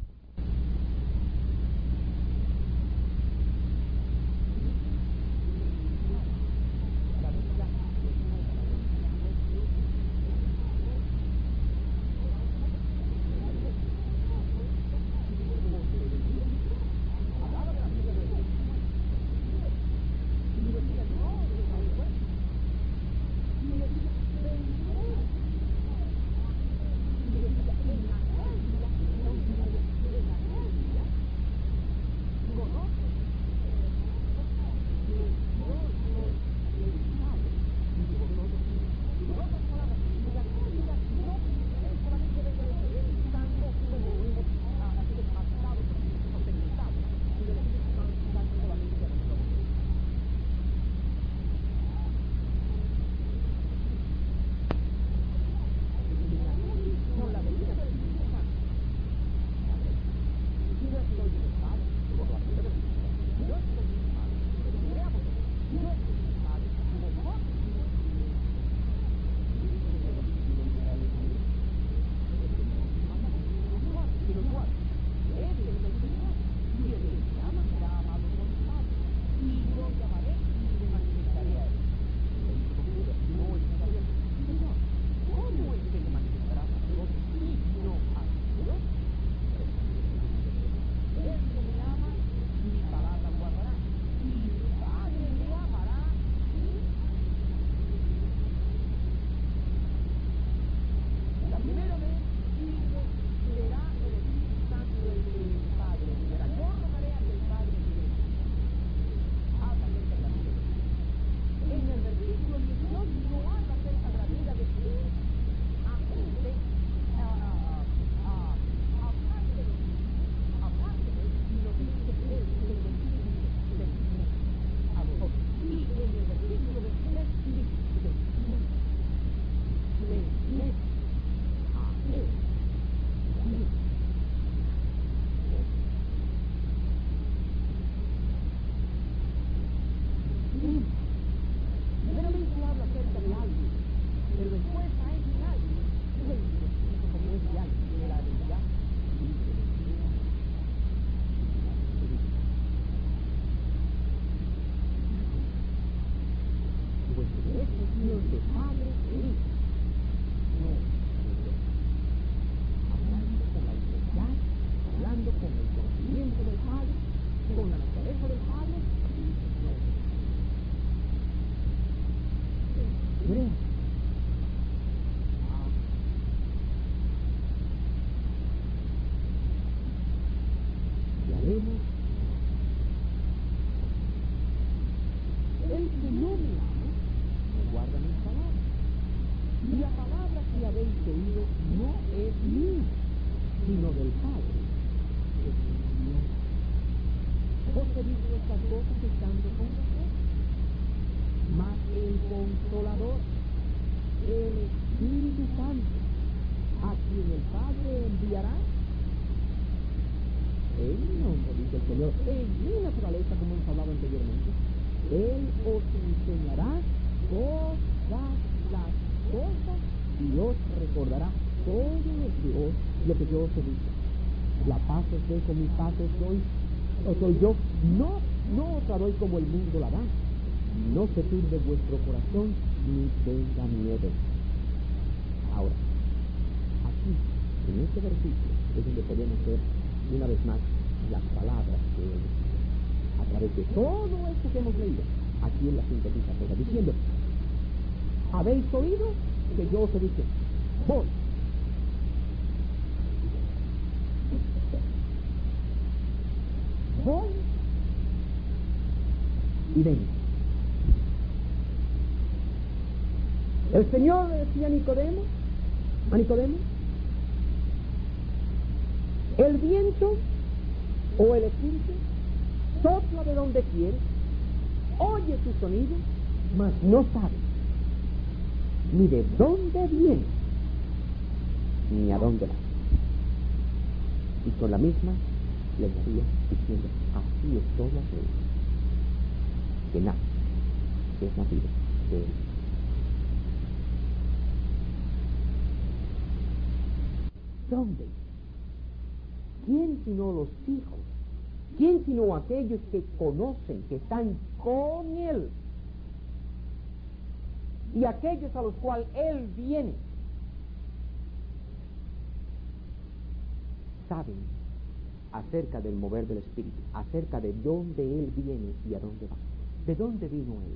dice el Señor, en mi naturaleza, como hemos hablado anteriormente, Él os enseñará todas las cosas y os recordará todo lo que yo os he dicho. La paz os doy, con mi paz os doy yo. No os la doy como el mundo la da. No se turbe vuestro corazón, ni tenga miedo. Ahora, aquí, en este versículo, es donde podemos ver una vez más las palabras de Él. A través de todo esto que hemos leído, aquí en la sintetiza toda, diciendo, habéis oído que yo os he dicho, voy. Voy y vengo. El Señor decía a Nicodemo, el viento o el espíritu sopla de donde quiere, oye su sonido, mas no sabe ni de dónde viene ni a dónde va. Y con la misma le añadía diciendo, así es todo aquel que nace, que es nacido de Él. ¿Dónde? ¿Quién sino los hijos? ¿Quién sino aquellos que conocen, que están con Él? Y aquellos a los cuales Él viene, saben acerca del mover del Espíritu, acerca de dónde Él viene y a dónde va. ¿De dónde vino Él?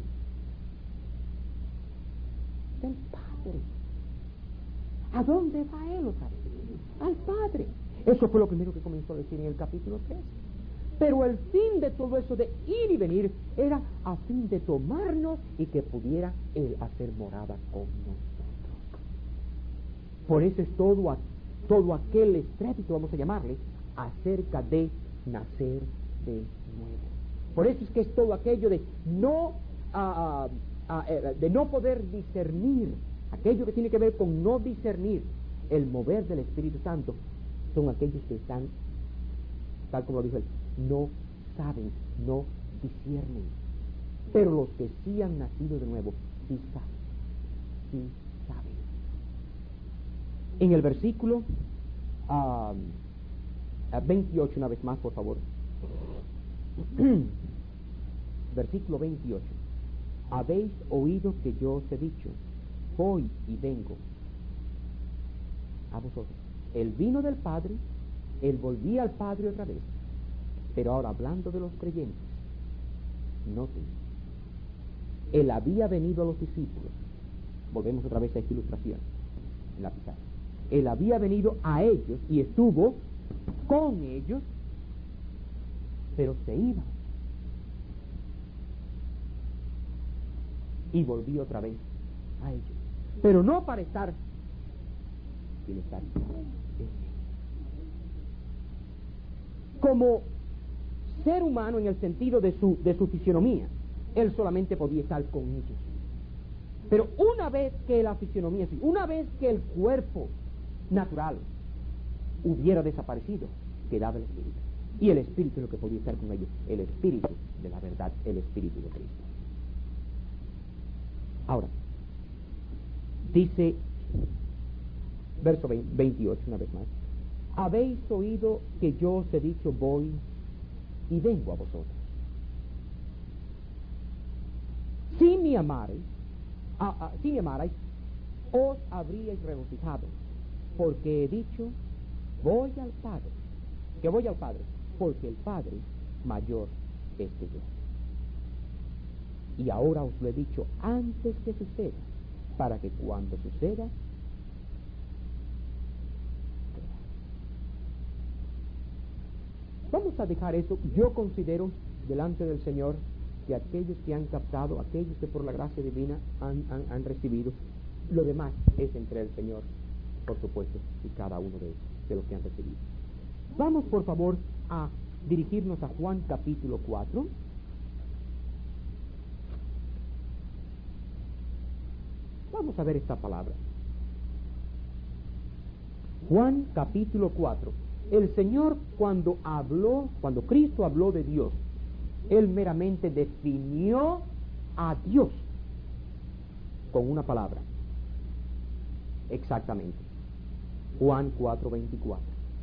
Del Padre. ¿A dónde va Él otra vez? Al Padre. Eso fue lo primero que comenzó a decir en el capítulo 3. Pero el fin de todo eso de ir y venir era a fin de tomarnos y que pudiera Él hacer morada con nosotros. Por eso es todo aquel estrépito, vamos a llamarle, acerca de nacer de nuevo. Por eso es que es todo aquello de no poder discernir, aquello que tiene que ver con no discernir el mover del Espíritu Santo, son aquellos que están, tal como lo dijo él, no saben, no disciernen. Pero los que sí han nacido de nuevo, sí saben. En el versículo 28, una vez más, por favor. Versículo 28. Habéis oído que yo os he dicho, voy y vengo a vosotros. Él vino del Padre, Él volvía al Padre otra vez. Pero ahora, hablando de los creyentes, noten, Él había venido a los discípulos. Volvemos otra vez a esta ilustración en la pizarra. Él había venido a ellos y estuvo con ellos, pero se iba. Y volvió otra vez a ellos. Pero no para estar, sino estar en ellos. Como ser humano en el sentido de su fisionomía, Él solamente podía estar con ellos. Pero una vez que la fisionomía, una vez que el cuerpo natural hubiera desaparecido, quedaba el Espíritu. Y el Espíritu es lo que podía estar con ellos, el Espíritu de la verdad, el Espíritu de Cristo. Ahora, dice, verso 28, una vez más, habéis oído que yo os he dicho, voy y vengo a vosotros. Si me amarais, os habríais regocijado, porque he dicho, voy al Padre, que voy al Padre, porque el Padre mayor es que yo. Y ahora os lo he dicho antes que suceda, para que cuando suceda, vamos a dejar eso. Yo considero delante del Señor que aquellos que han captado, aquellos que por la gracia divina han recibido, lo demás es entre el Señor, por supuesto, y cada uno de los que han recibido. Vamos, por favor, a dirigirnos a Juan capítulo 4. Vamos a ver esta palabra. Juan capítulo 4. el Señor cuando Cristo habló de Dios, Él meramente definió a Dios con una palabra. Exactamente. Juan 4:24.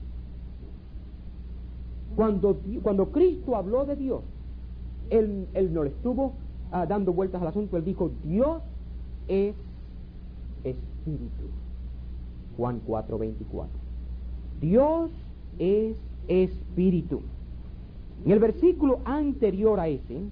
Cuando Cristo habló de Dios, Él no le estuvo dando vueltas al asunto. Él dijo, Dios es espíritu. Juan 4:24. Dios es espíritu. En el versículo anterior a ese,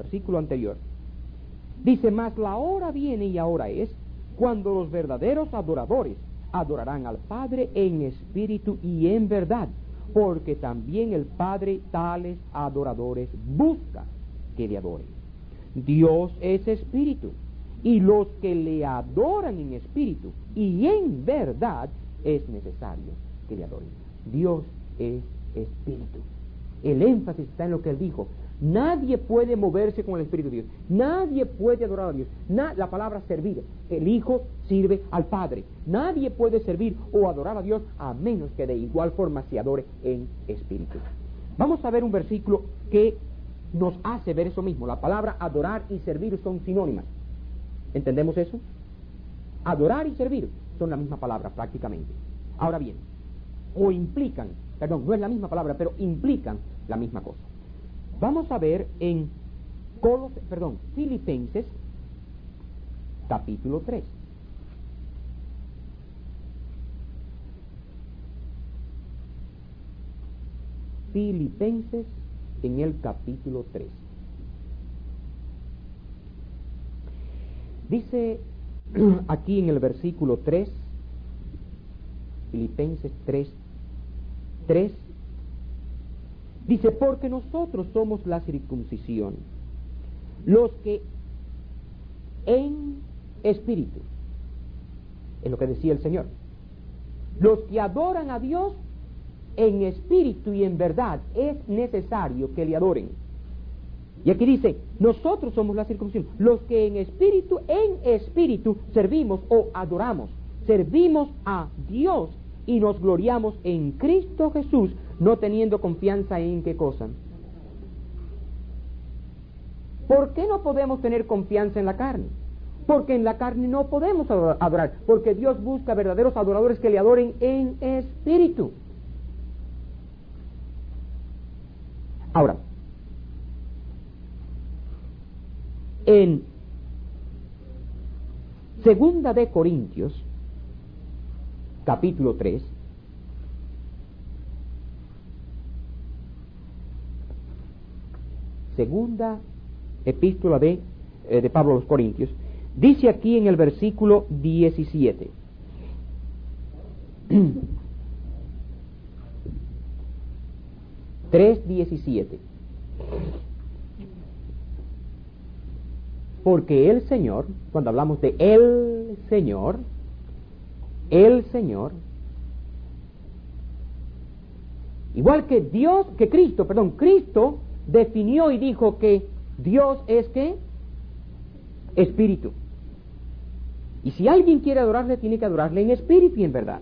dice, mas la hora viene y ahora es, cuando los verdaderos adoradores adorarán al Padre en espíritu y en verdad, porque también el Padre tales adoradores busca que le adoren. Dios es espíritu, y los que le adoran en espíritu y en verdad es necesario que le adoren. Dios es espíritu. El énfasis está en lo que Él dijo. Nadie puede moverse con el Espíritu de Dios. Nadie puede adorar a Dios. La palabra servir. El Hijo sirve al Padre. Nadie puede servir o adorar a Dios a menos que de igual forma se adore en espíritu. Vamos a ver un versículo que nos hace ver eso mismo. La palabra adorar y servir son sinónimas. ¿Entendemos eso? Adorar y servir son la misma palabra prácticamente. Ahora bien, no es la misma palabra, pero implican la misma cosa. Vamos a ver en Filipenses capítulo 3. Filipenses en el capítulo 3. Dice aquí en el versículo 3, Filipenses 3, dice, porque nosotros somos la circuncisión, los que en espíritu, es lo que decía el Señor, los que adoran a Dios en espíritu y en verdad, es necesario que le adoren. Y aquí dice, nosotros somos la circuncisión, los que en espíritu servimos o adoramos, servimos a Dios y nos gloriamos en Cristo Jesús, no teniendo confianza en ¿qué cosa? ¿Por qué no podemos tener confianza en la carne? Porque en la carne no podemos adorar, porque Dios busca verdaderos adoradores que le adoren en espíritu. Ahora, en 2 de Corintios, capítulo 3, segunda epístola de Pablo a los Corintios, dice aquí en el versículo 17, porque el Señor, cuando hablamos de el Señor, igual que Cristo definió y dijo que Dios es ¿qué? Espíritu. Y si alguien quiere adorarle, tiene que adorarle en espíritu y en verdad.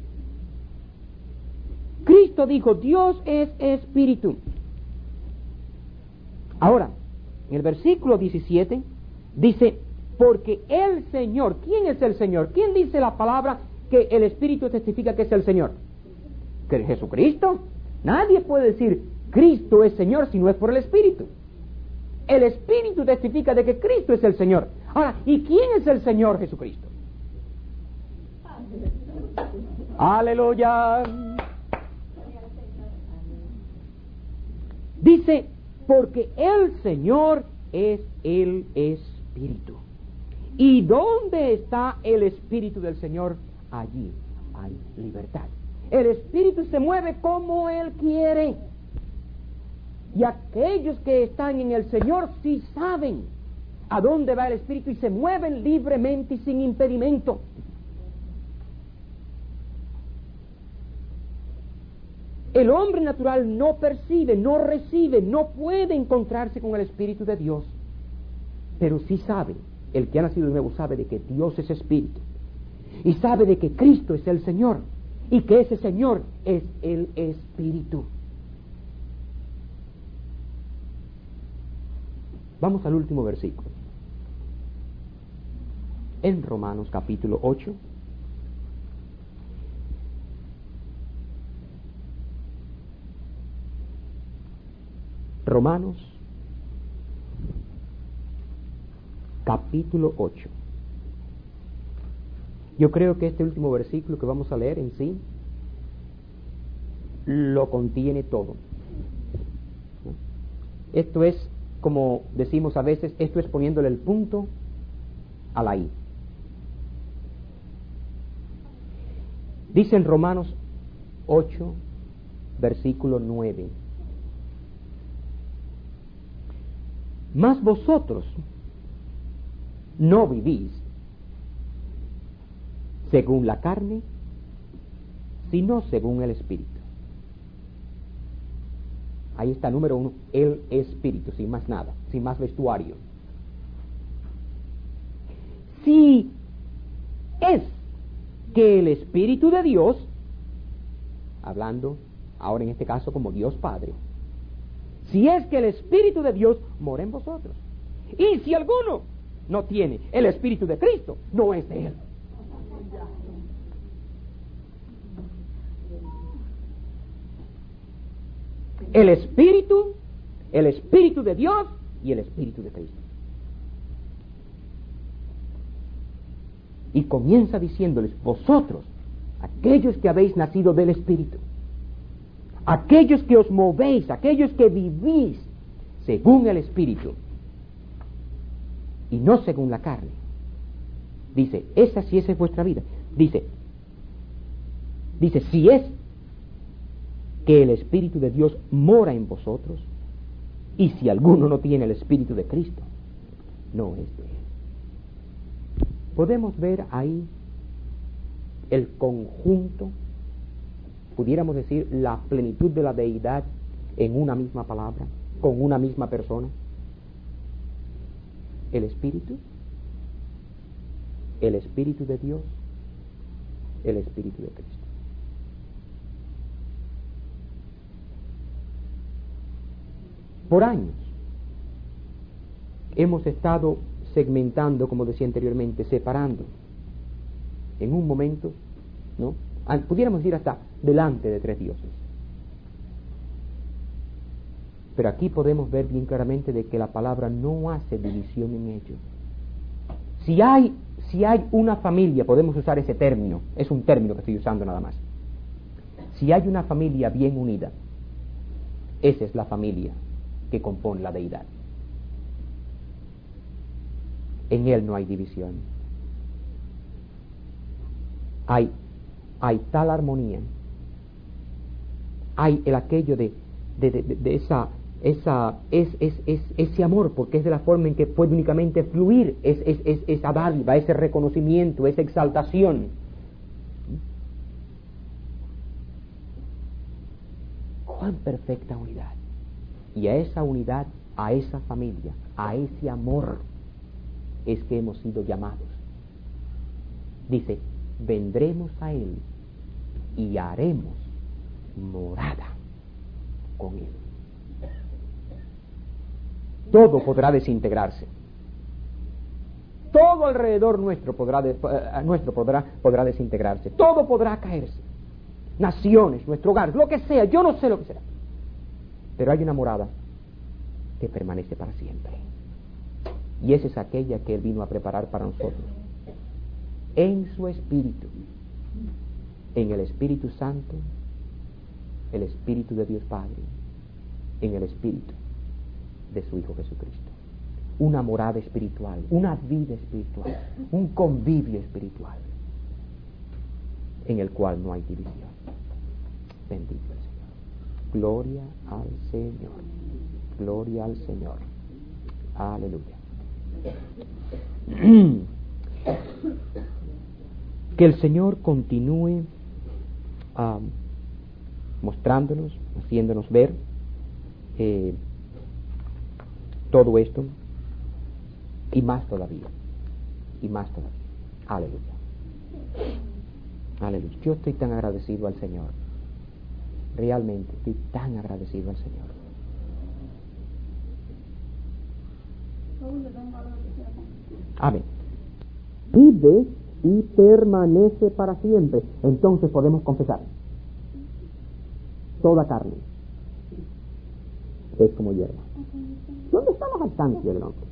Cristo dijo, Dios es espíritu. Ahora, en el versículo 17, dice, porque el Señor, ¿quién es el Señor? ¿Quién dice la palabra que el Espíritu testifica que es el Señor? ¿Que es Jesucristo? Nadie puede decir, Cristo es Señor si no es por el Espíritu. El Espíritu testifica de que Cristo es el Señor. Ahora, ¿y quién es el Señor Jesucristo? Aleluya. Dice, porque el Señor es el Espíritu. ¿Y dónde está el Espíritu del Señor? Allí hay libertad. El Espíritu se mueve como Él quiere. Y aquellos que están en el Señor sí saben a dónde va el Espíritu y se mueven libremente y sin impedimento. El hombre natural no percibe, no recibe, no puede encontrarse con el Espíritu de Dios. Pero sí sabe, el que ha nacido de nuevo sabe de que Dios es Espíritu. Y sabe de que Cristo es el Señor. y que ese Señor es el Espíritu. Vamos al último versículo. En Romanos capítulo 8. Romanos capítulo 8. Yo creo que este último versículo que vamos a leer en sí lo contiene todo. Esto es, como decimos a veces, esto es poniéndole el punto a la I. Dice en Romanos 8, versículo 9. Mas vosotros no vivís según la carne, sino según el Espíritu. Ahí está, número 1, el Espíritu, sin más nada, sin más vestuario. Si es que el Espíritu de Dios, hablando ahora en este caso como Dios Padre, si es que el Espíritu de Dios mora en vosotros, y si alguno no tiene el Espíritu de Cristo, no es de Él. El Espíritu de Dios y el Espíritu de Cristo. Y comienza diciéndoles, vosotros, aquellos que habéis nacido del Espíritu, aquellos que os movéis, aquellos que vivís según el Espíritu y no según la carne. Dice, esa es vuestra vida. Dice, si es que el Espíritu de Dios mora en vosotros, y si alguno no tiene el Espíritu de Cristo, no es de Él. Podemos ver ahí el conjunto, pudiéramos decir, la plenitud de la deidad en una misma palabra, con una misma persona. El Espíritu de Dios, el Espíritu de Cristo. Por años hemos estado segmentando, como decía anteriormente, separando en un momento, ¿no? Pudiéramos decir hasta delante de tres dioses. Pero aquí podemos ver bien claramente de que la palabra no hace división en ello. Si hay una familia, podemos usar ese término, es un término que estoy usando nada más. Si hay una familia bien unida, esa es la familia que compone la deidad. En Él no hay división. Hay tal armonía, hay el aquello de ese amor, porque es de la forma en que puede únicamente fluir esa dádiva, ese reconocimiento, esa exaltación. Cuán perfecta unidad. Y a esa unidad, a esa familia, a ese amor es que hemos sido llamados. Dice, vendremos a Él y haremos morada con Él. Todo podrá desintegrarse. Todo alrededor nuestro podrá desintegrarse. Todo podrá caerse. Naciones, nuestro hogar, lo que sea, yo no sé lo que será. Pero hay una morada que permanece para siempre. Y esa es aquella que Él vino a preparar para nosotros. En su Espíritu, en el Espíritu Santo, el Espíritu de Dios Padre, en el Espíritu de su Hijo Jesucristo. Una morada espiritual, una vida espiritual, un convivio espiritual, en el cual no hay división. Bendito el Señor. Gloria al Señor. Gloria al Señor. Aleluya. Que el Señor continúe mostrándonos, haciéndonos ver todo esto y más todavía. Aleluya. Aleluya. Yo estoy tan agradecido al Señor. Realmente estoy tan agradecido al Señor. Amén. Vive y permanece para siempre. Entonces podemos confesar: toda carne es como hierba. ¿Dónde está la jactancia del hombre?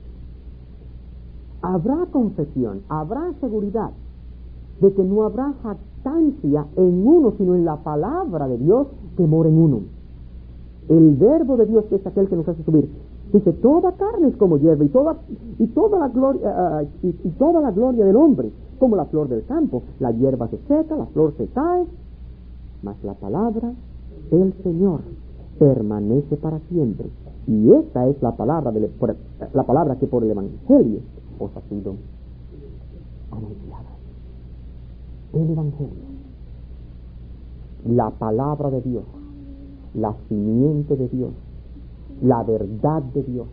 Habrá confesión, habrá seguridad de que no habrá jactancia en uno, sino en la palabra de Dios que mora en uno. El verbo de Dios, que es aquel que nos hace subir, dice: toda carne es como hierba, y toda la gloria del hombre como la flor del campo. La hierba se seca, la flor se cae, mas la palabra del Señor permanece para siempre. Y esta es la palabra que por el Evangelio os ha sido anunciada. El Evangelio, la palabra de Dios, la simiente de Dios, la verdad de Dios,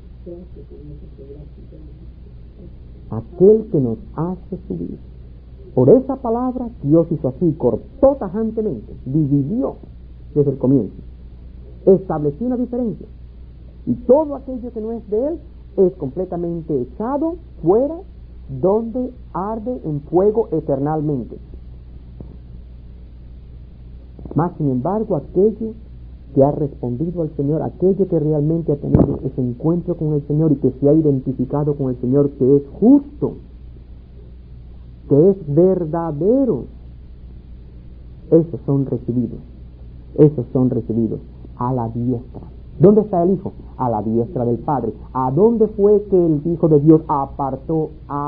aquel que nos hace subir. Por esa palabra Dios hizo así, cortó tajantemente, dividió desde el comienzo, estableció una diferencia, y todo aquello que no es de Él es completamente echado fuera, donde arde en fuego eternalmente. Mas sin embargo, aquello que ha respondido al Señor, aquello que realmente ha tenido ese encuentro con el Señor y que se ha identificado con el Señor, que es justo, que es verdadero, esos son recibidos a la diestra. ¿Dónde está el Hijo? A la diestra del Padre. ¿A dónde fue que el Hijo de Dios apartó a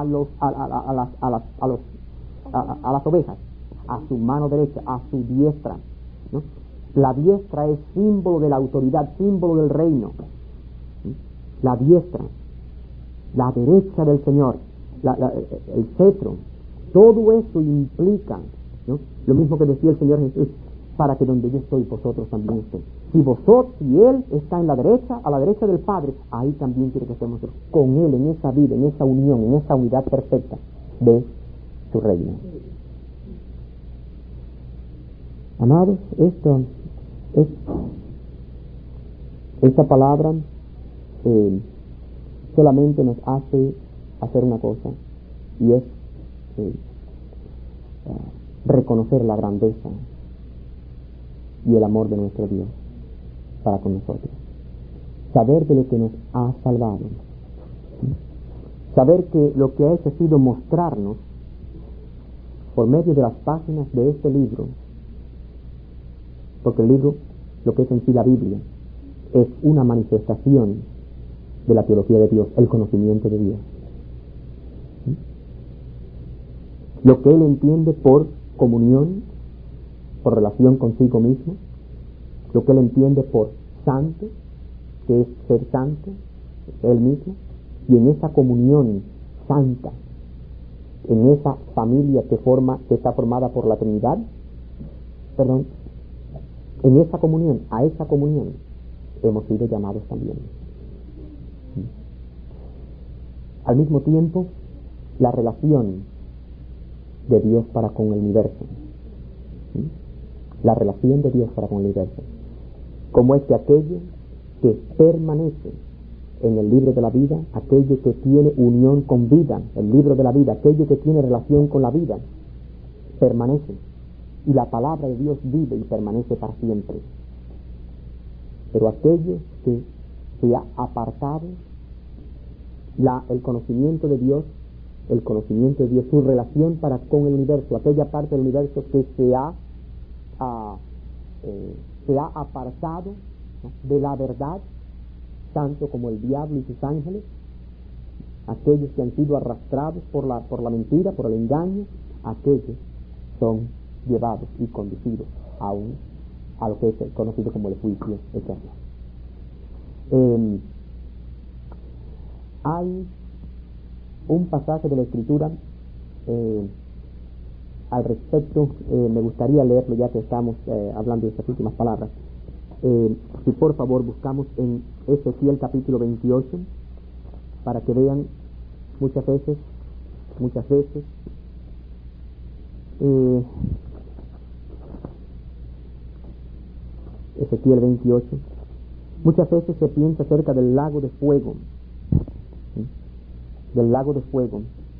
las ovejas? A su mano derecha, a su diestra, ¿no? La diestra es símbolo de la autoridad, símbolo del reino. La diestra, la derecha del Señor, el cetro, todo eso implica, ¿no?, lo mismo que decía el Señor Jesús: para que donde yo estoy, vosotros también estéis. Si Él está en la derecha, a la derecha del Padre, ahí también quiere que estemos con Él, en esa vida, en esa unión, en esa unidad perfecta de su reino. Amados, esta palabra solamente nos hace hacer una cosa, y es reconocer la grandeza y el amor de nuestro Dios para con nosotros. Saber de lo que nos ha salvado. Saber que lo que ha hecho ha sido mostrarnos por medio de las páginas de este libro, porque el libro, lo que es en sí la Biblia, es una manifestación de la teología de Dios, el conocimiento de Dios. Lo que Él entiende por comunión, por relación consigo mismo, lo que Él entiende por santo, que es ser santo, Él mismo, y en esa comunión santa, en esa familia que está formada por la Trinidad, en esa comunión, a esa comunión hemos sido llamados también. Al mismo tiempo, la relación de Dios para con el universo. La relación de Dios para con el universo. Como es que aquello que permanece en el libro de la vida, aquello que tiene unión con vida, el libro de la vida, aquello que tiene relación con la vida, permanece. Y la palabra de Dios vive y permanece para siempre. Pero aquello que se ha apartado, el conocimiento de Dios, su relación para con el universo, aquella parte del universo que se ha apartado, ¿no?, de la verdad, tanto como el diablo y sus ángeles, aquellos que han sido arrastrados por la mentira, por el engaño, aquellos son llevados y conducidos aún a lo que es conocido como el juicio eterno. Hay un pasaje de la Escritura al respecto, me gustaría leerlo ya que estamos hablando de estas últimas palabras. Si por favor buscamos en Ezequiel capítulo 28, para que vean muchas veces Ezequiel 28, muchas veces se piensa acerca del lago de fuego, ¿sí? Del lago de fuego,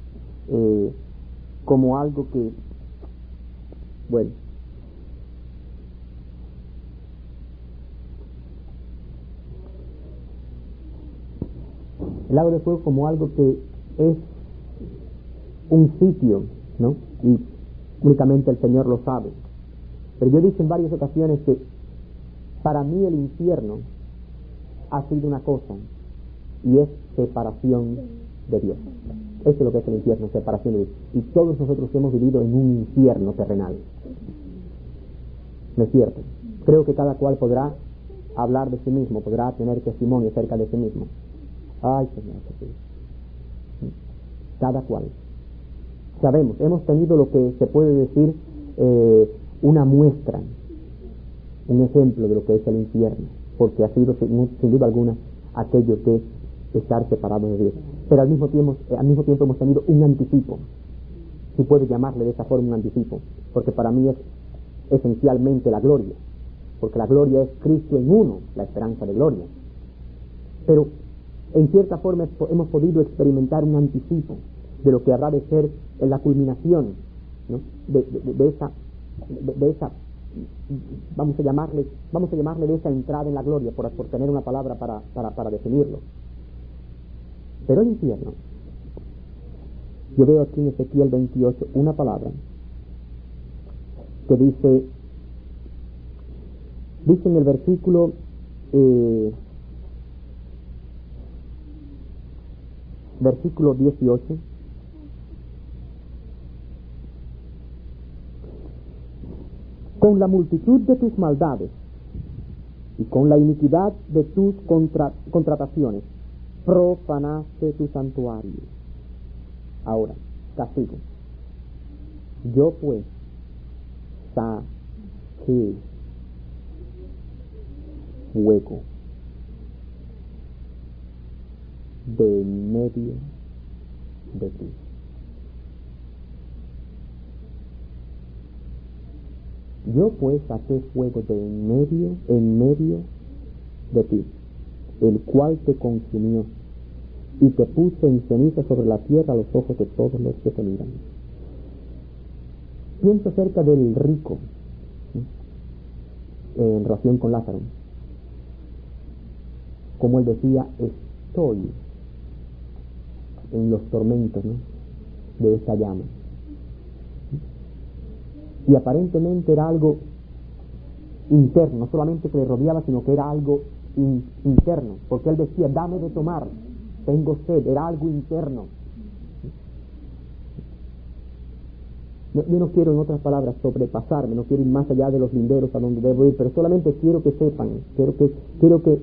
como algo que, bueno, el lago de fuego como algo que es un sitio, ¿no? Y únicamente el Señor lo sabe. Pero yo he dicho en varias ocasiones que para mí el infierno ha sido una cosa, y es separación de Dios. Eso es lo que es el infierno, separación de Dios. Y todos nosotros hemos vivido en un infierno terrenal. ¿No es cierto? Creo que cada cual podrá hablar de sí mismo, podrá tener testimonio acerca de sí mismo. Ay, Señor Jesús. Cada cual. Sabemos, hemos tenido lo que se puede decir una muestra, un ejemplo de lo que es el infierno, porque ha sido sin duda alguna aquello que es estar separado de Dios. Pero al mismo tiempo hemos tenido un anticipo, si puedes llamarle de esa forma un anticipo, porque para mí es esencialmente la gloria, porque la gloria es Cristo en uno, la esperanza de gloria. Pero en cierta forma hemos podido experimentar un anticipo de lo que habrá de ser en la culminación, ¿no? de esa vamos a llamarle de esa entrada en la gloria, por tener una palabra para definirlo. Pero el infierno, yo veo aquí en Ezequiel 28 una palabra que dice en el versículo versículo 18, con la multitud de tus maldades y con la iniquidad de tus contrataciones profanaste tu santuario. Ahora, castigo. Yo pues saqué fuego de en medio de ti. Yo pues saqué fuego de en medio de ti, el cual te consumió, y te puse en ceniza sobre la tierra a los ojos de todos los que te miran. Pienso acerca del rico, ¿sí? En relación con Lázaro, como él decía, estoy en los tormentos, ¿no?, de esta llama. Y aparentemente era algo interno, no solamente que le rodeaba, sino que era algo interno, porque él decía, dame de tomar, tengo sed, era algo interno. Yo no quiero, en otras palabras, sobrepasarme, no quiero ir más allá de los linderos a donde debo ir, pero solamente quiero que sepan, quiero que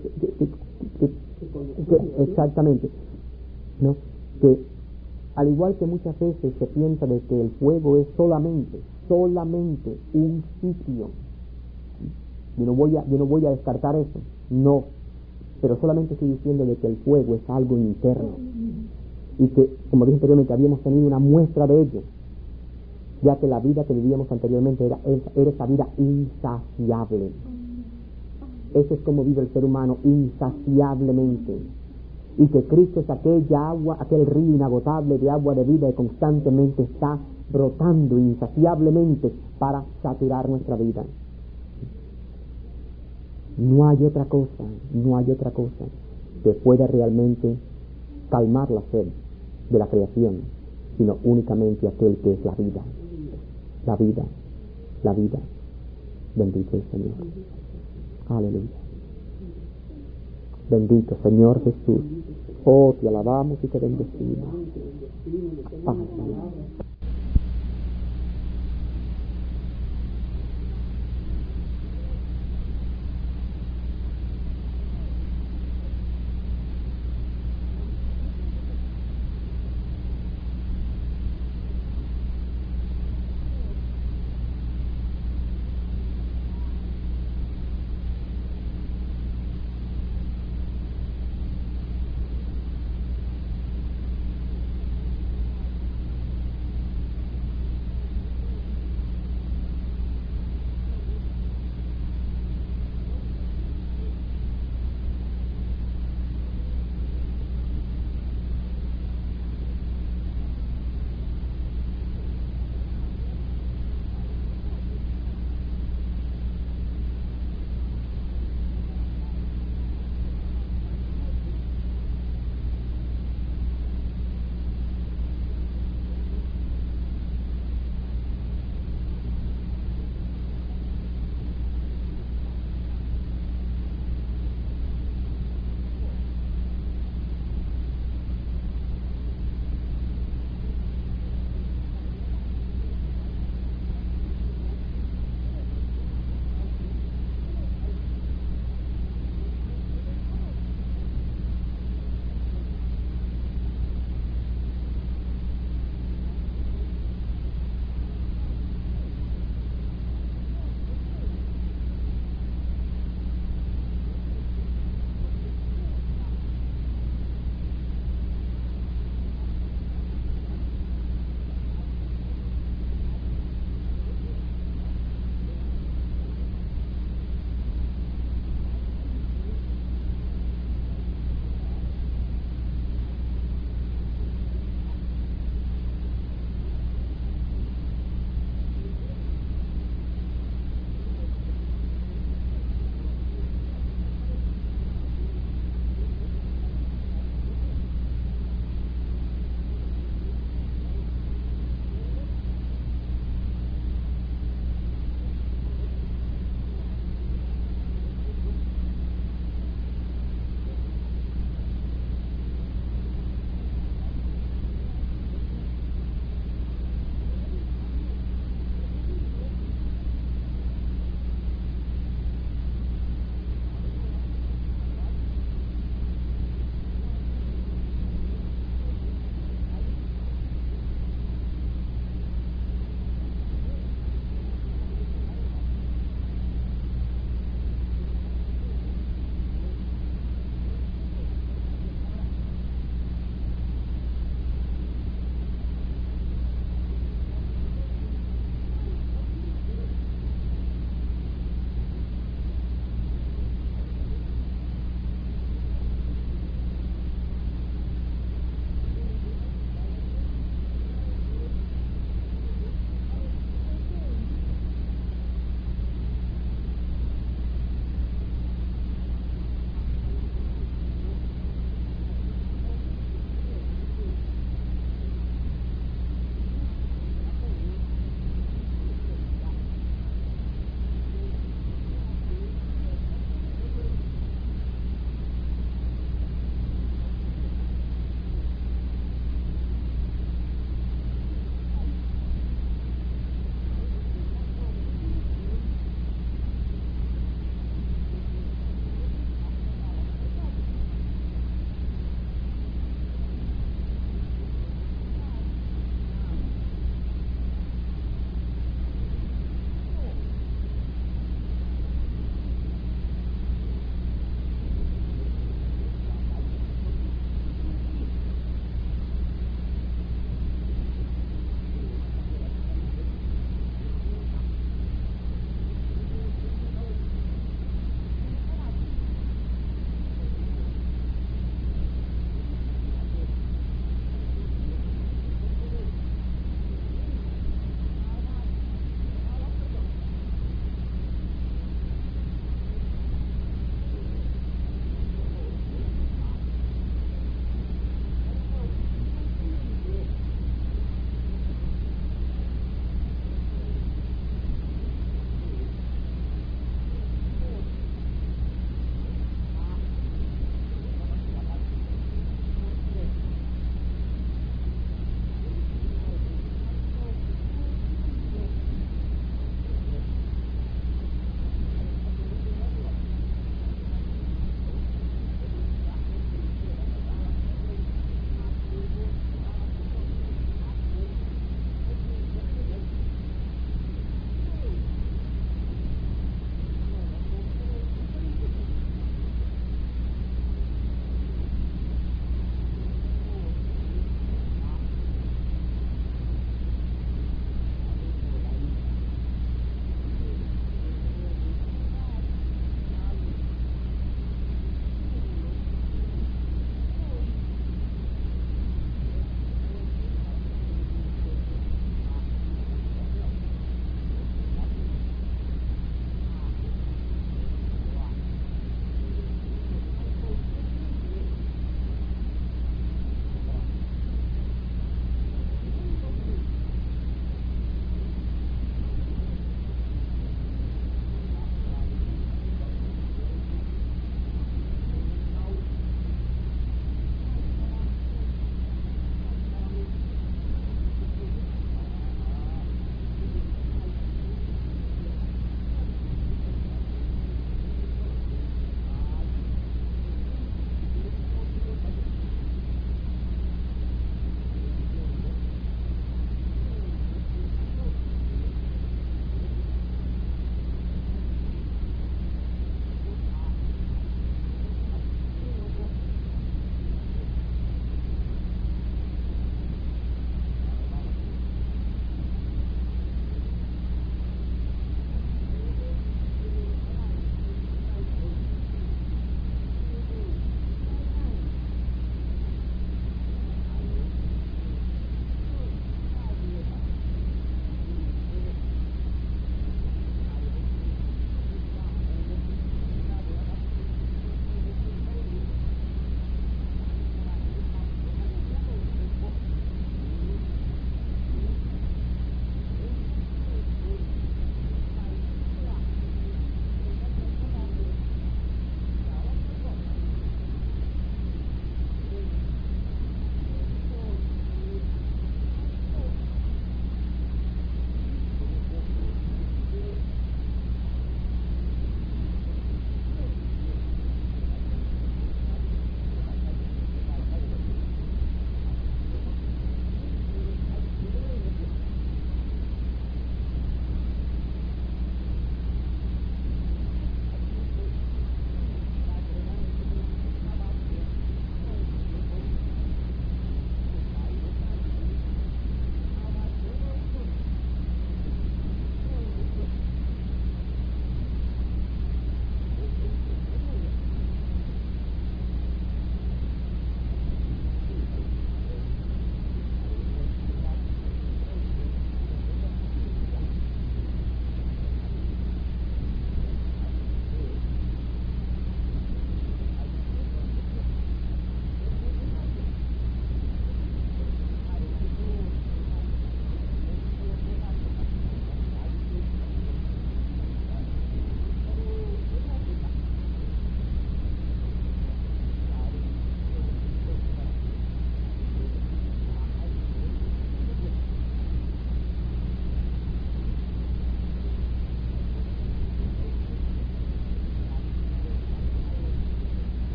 exactamente, ¿no?, que al igual que muchas veces se piensa de que el fuego es solamente un sitio, yo no voy a descartar eso, no, pero solamente estoy diciendo de que el fuego es algo interno, y que, como dije anteriormente, habíamos tenido una muestra de ello, ya que la vida que vivíamos anteriormente era esa vida insaciable. Eso es como vive el ser humano, insaciablemente, y que Cristo es aquella agua, aquel río inagotable de agua de vida que constantemente está brotando insaciablemente para saturar nuestra vida. No hay otra cosa que pueda realmente calmar la sed de la creación, sino únicamente aquel que es la vida. Bendito el Señor. Aleluya. Bendito Señor Jesús. Oh, te alabamos y te bendecimos. Padre.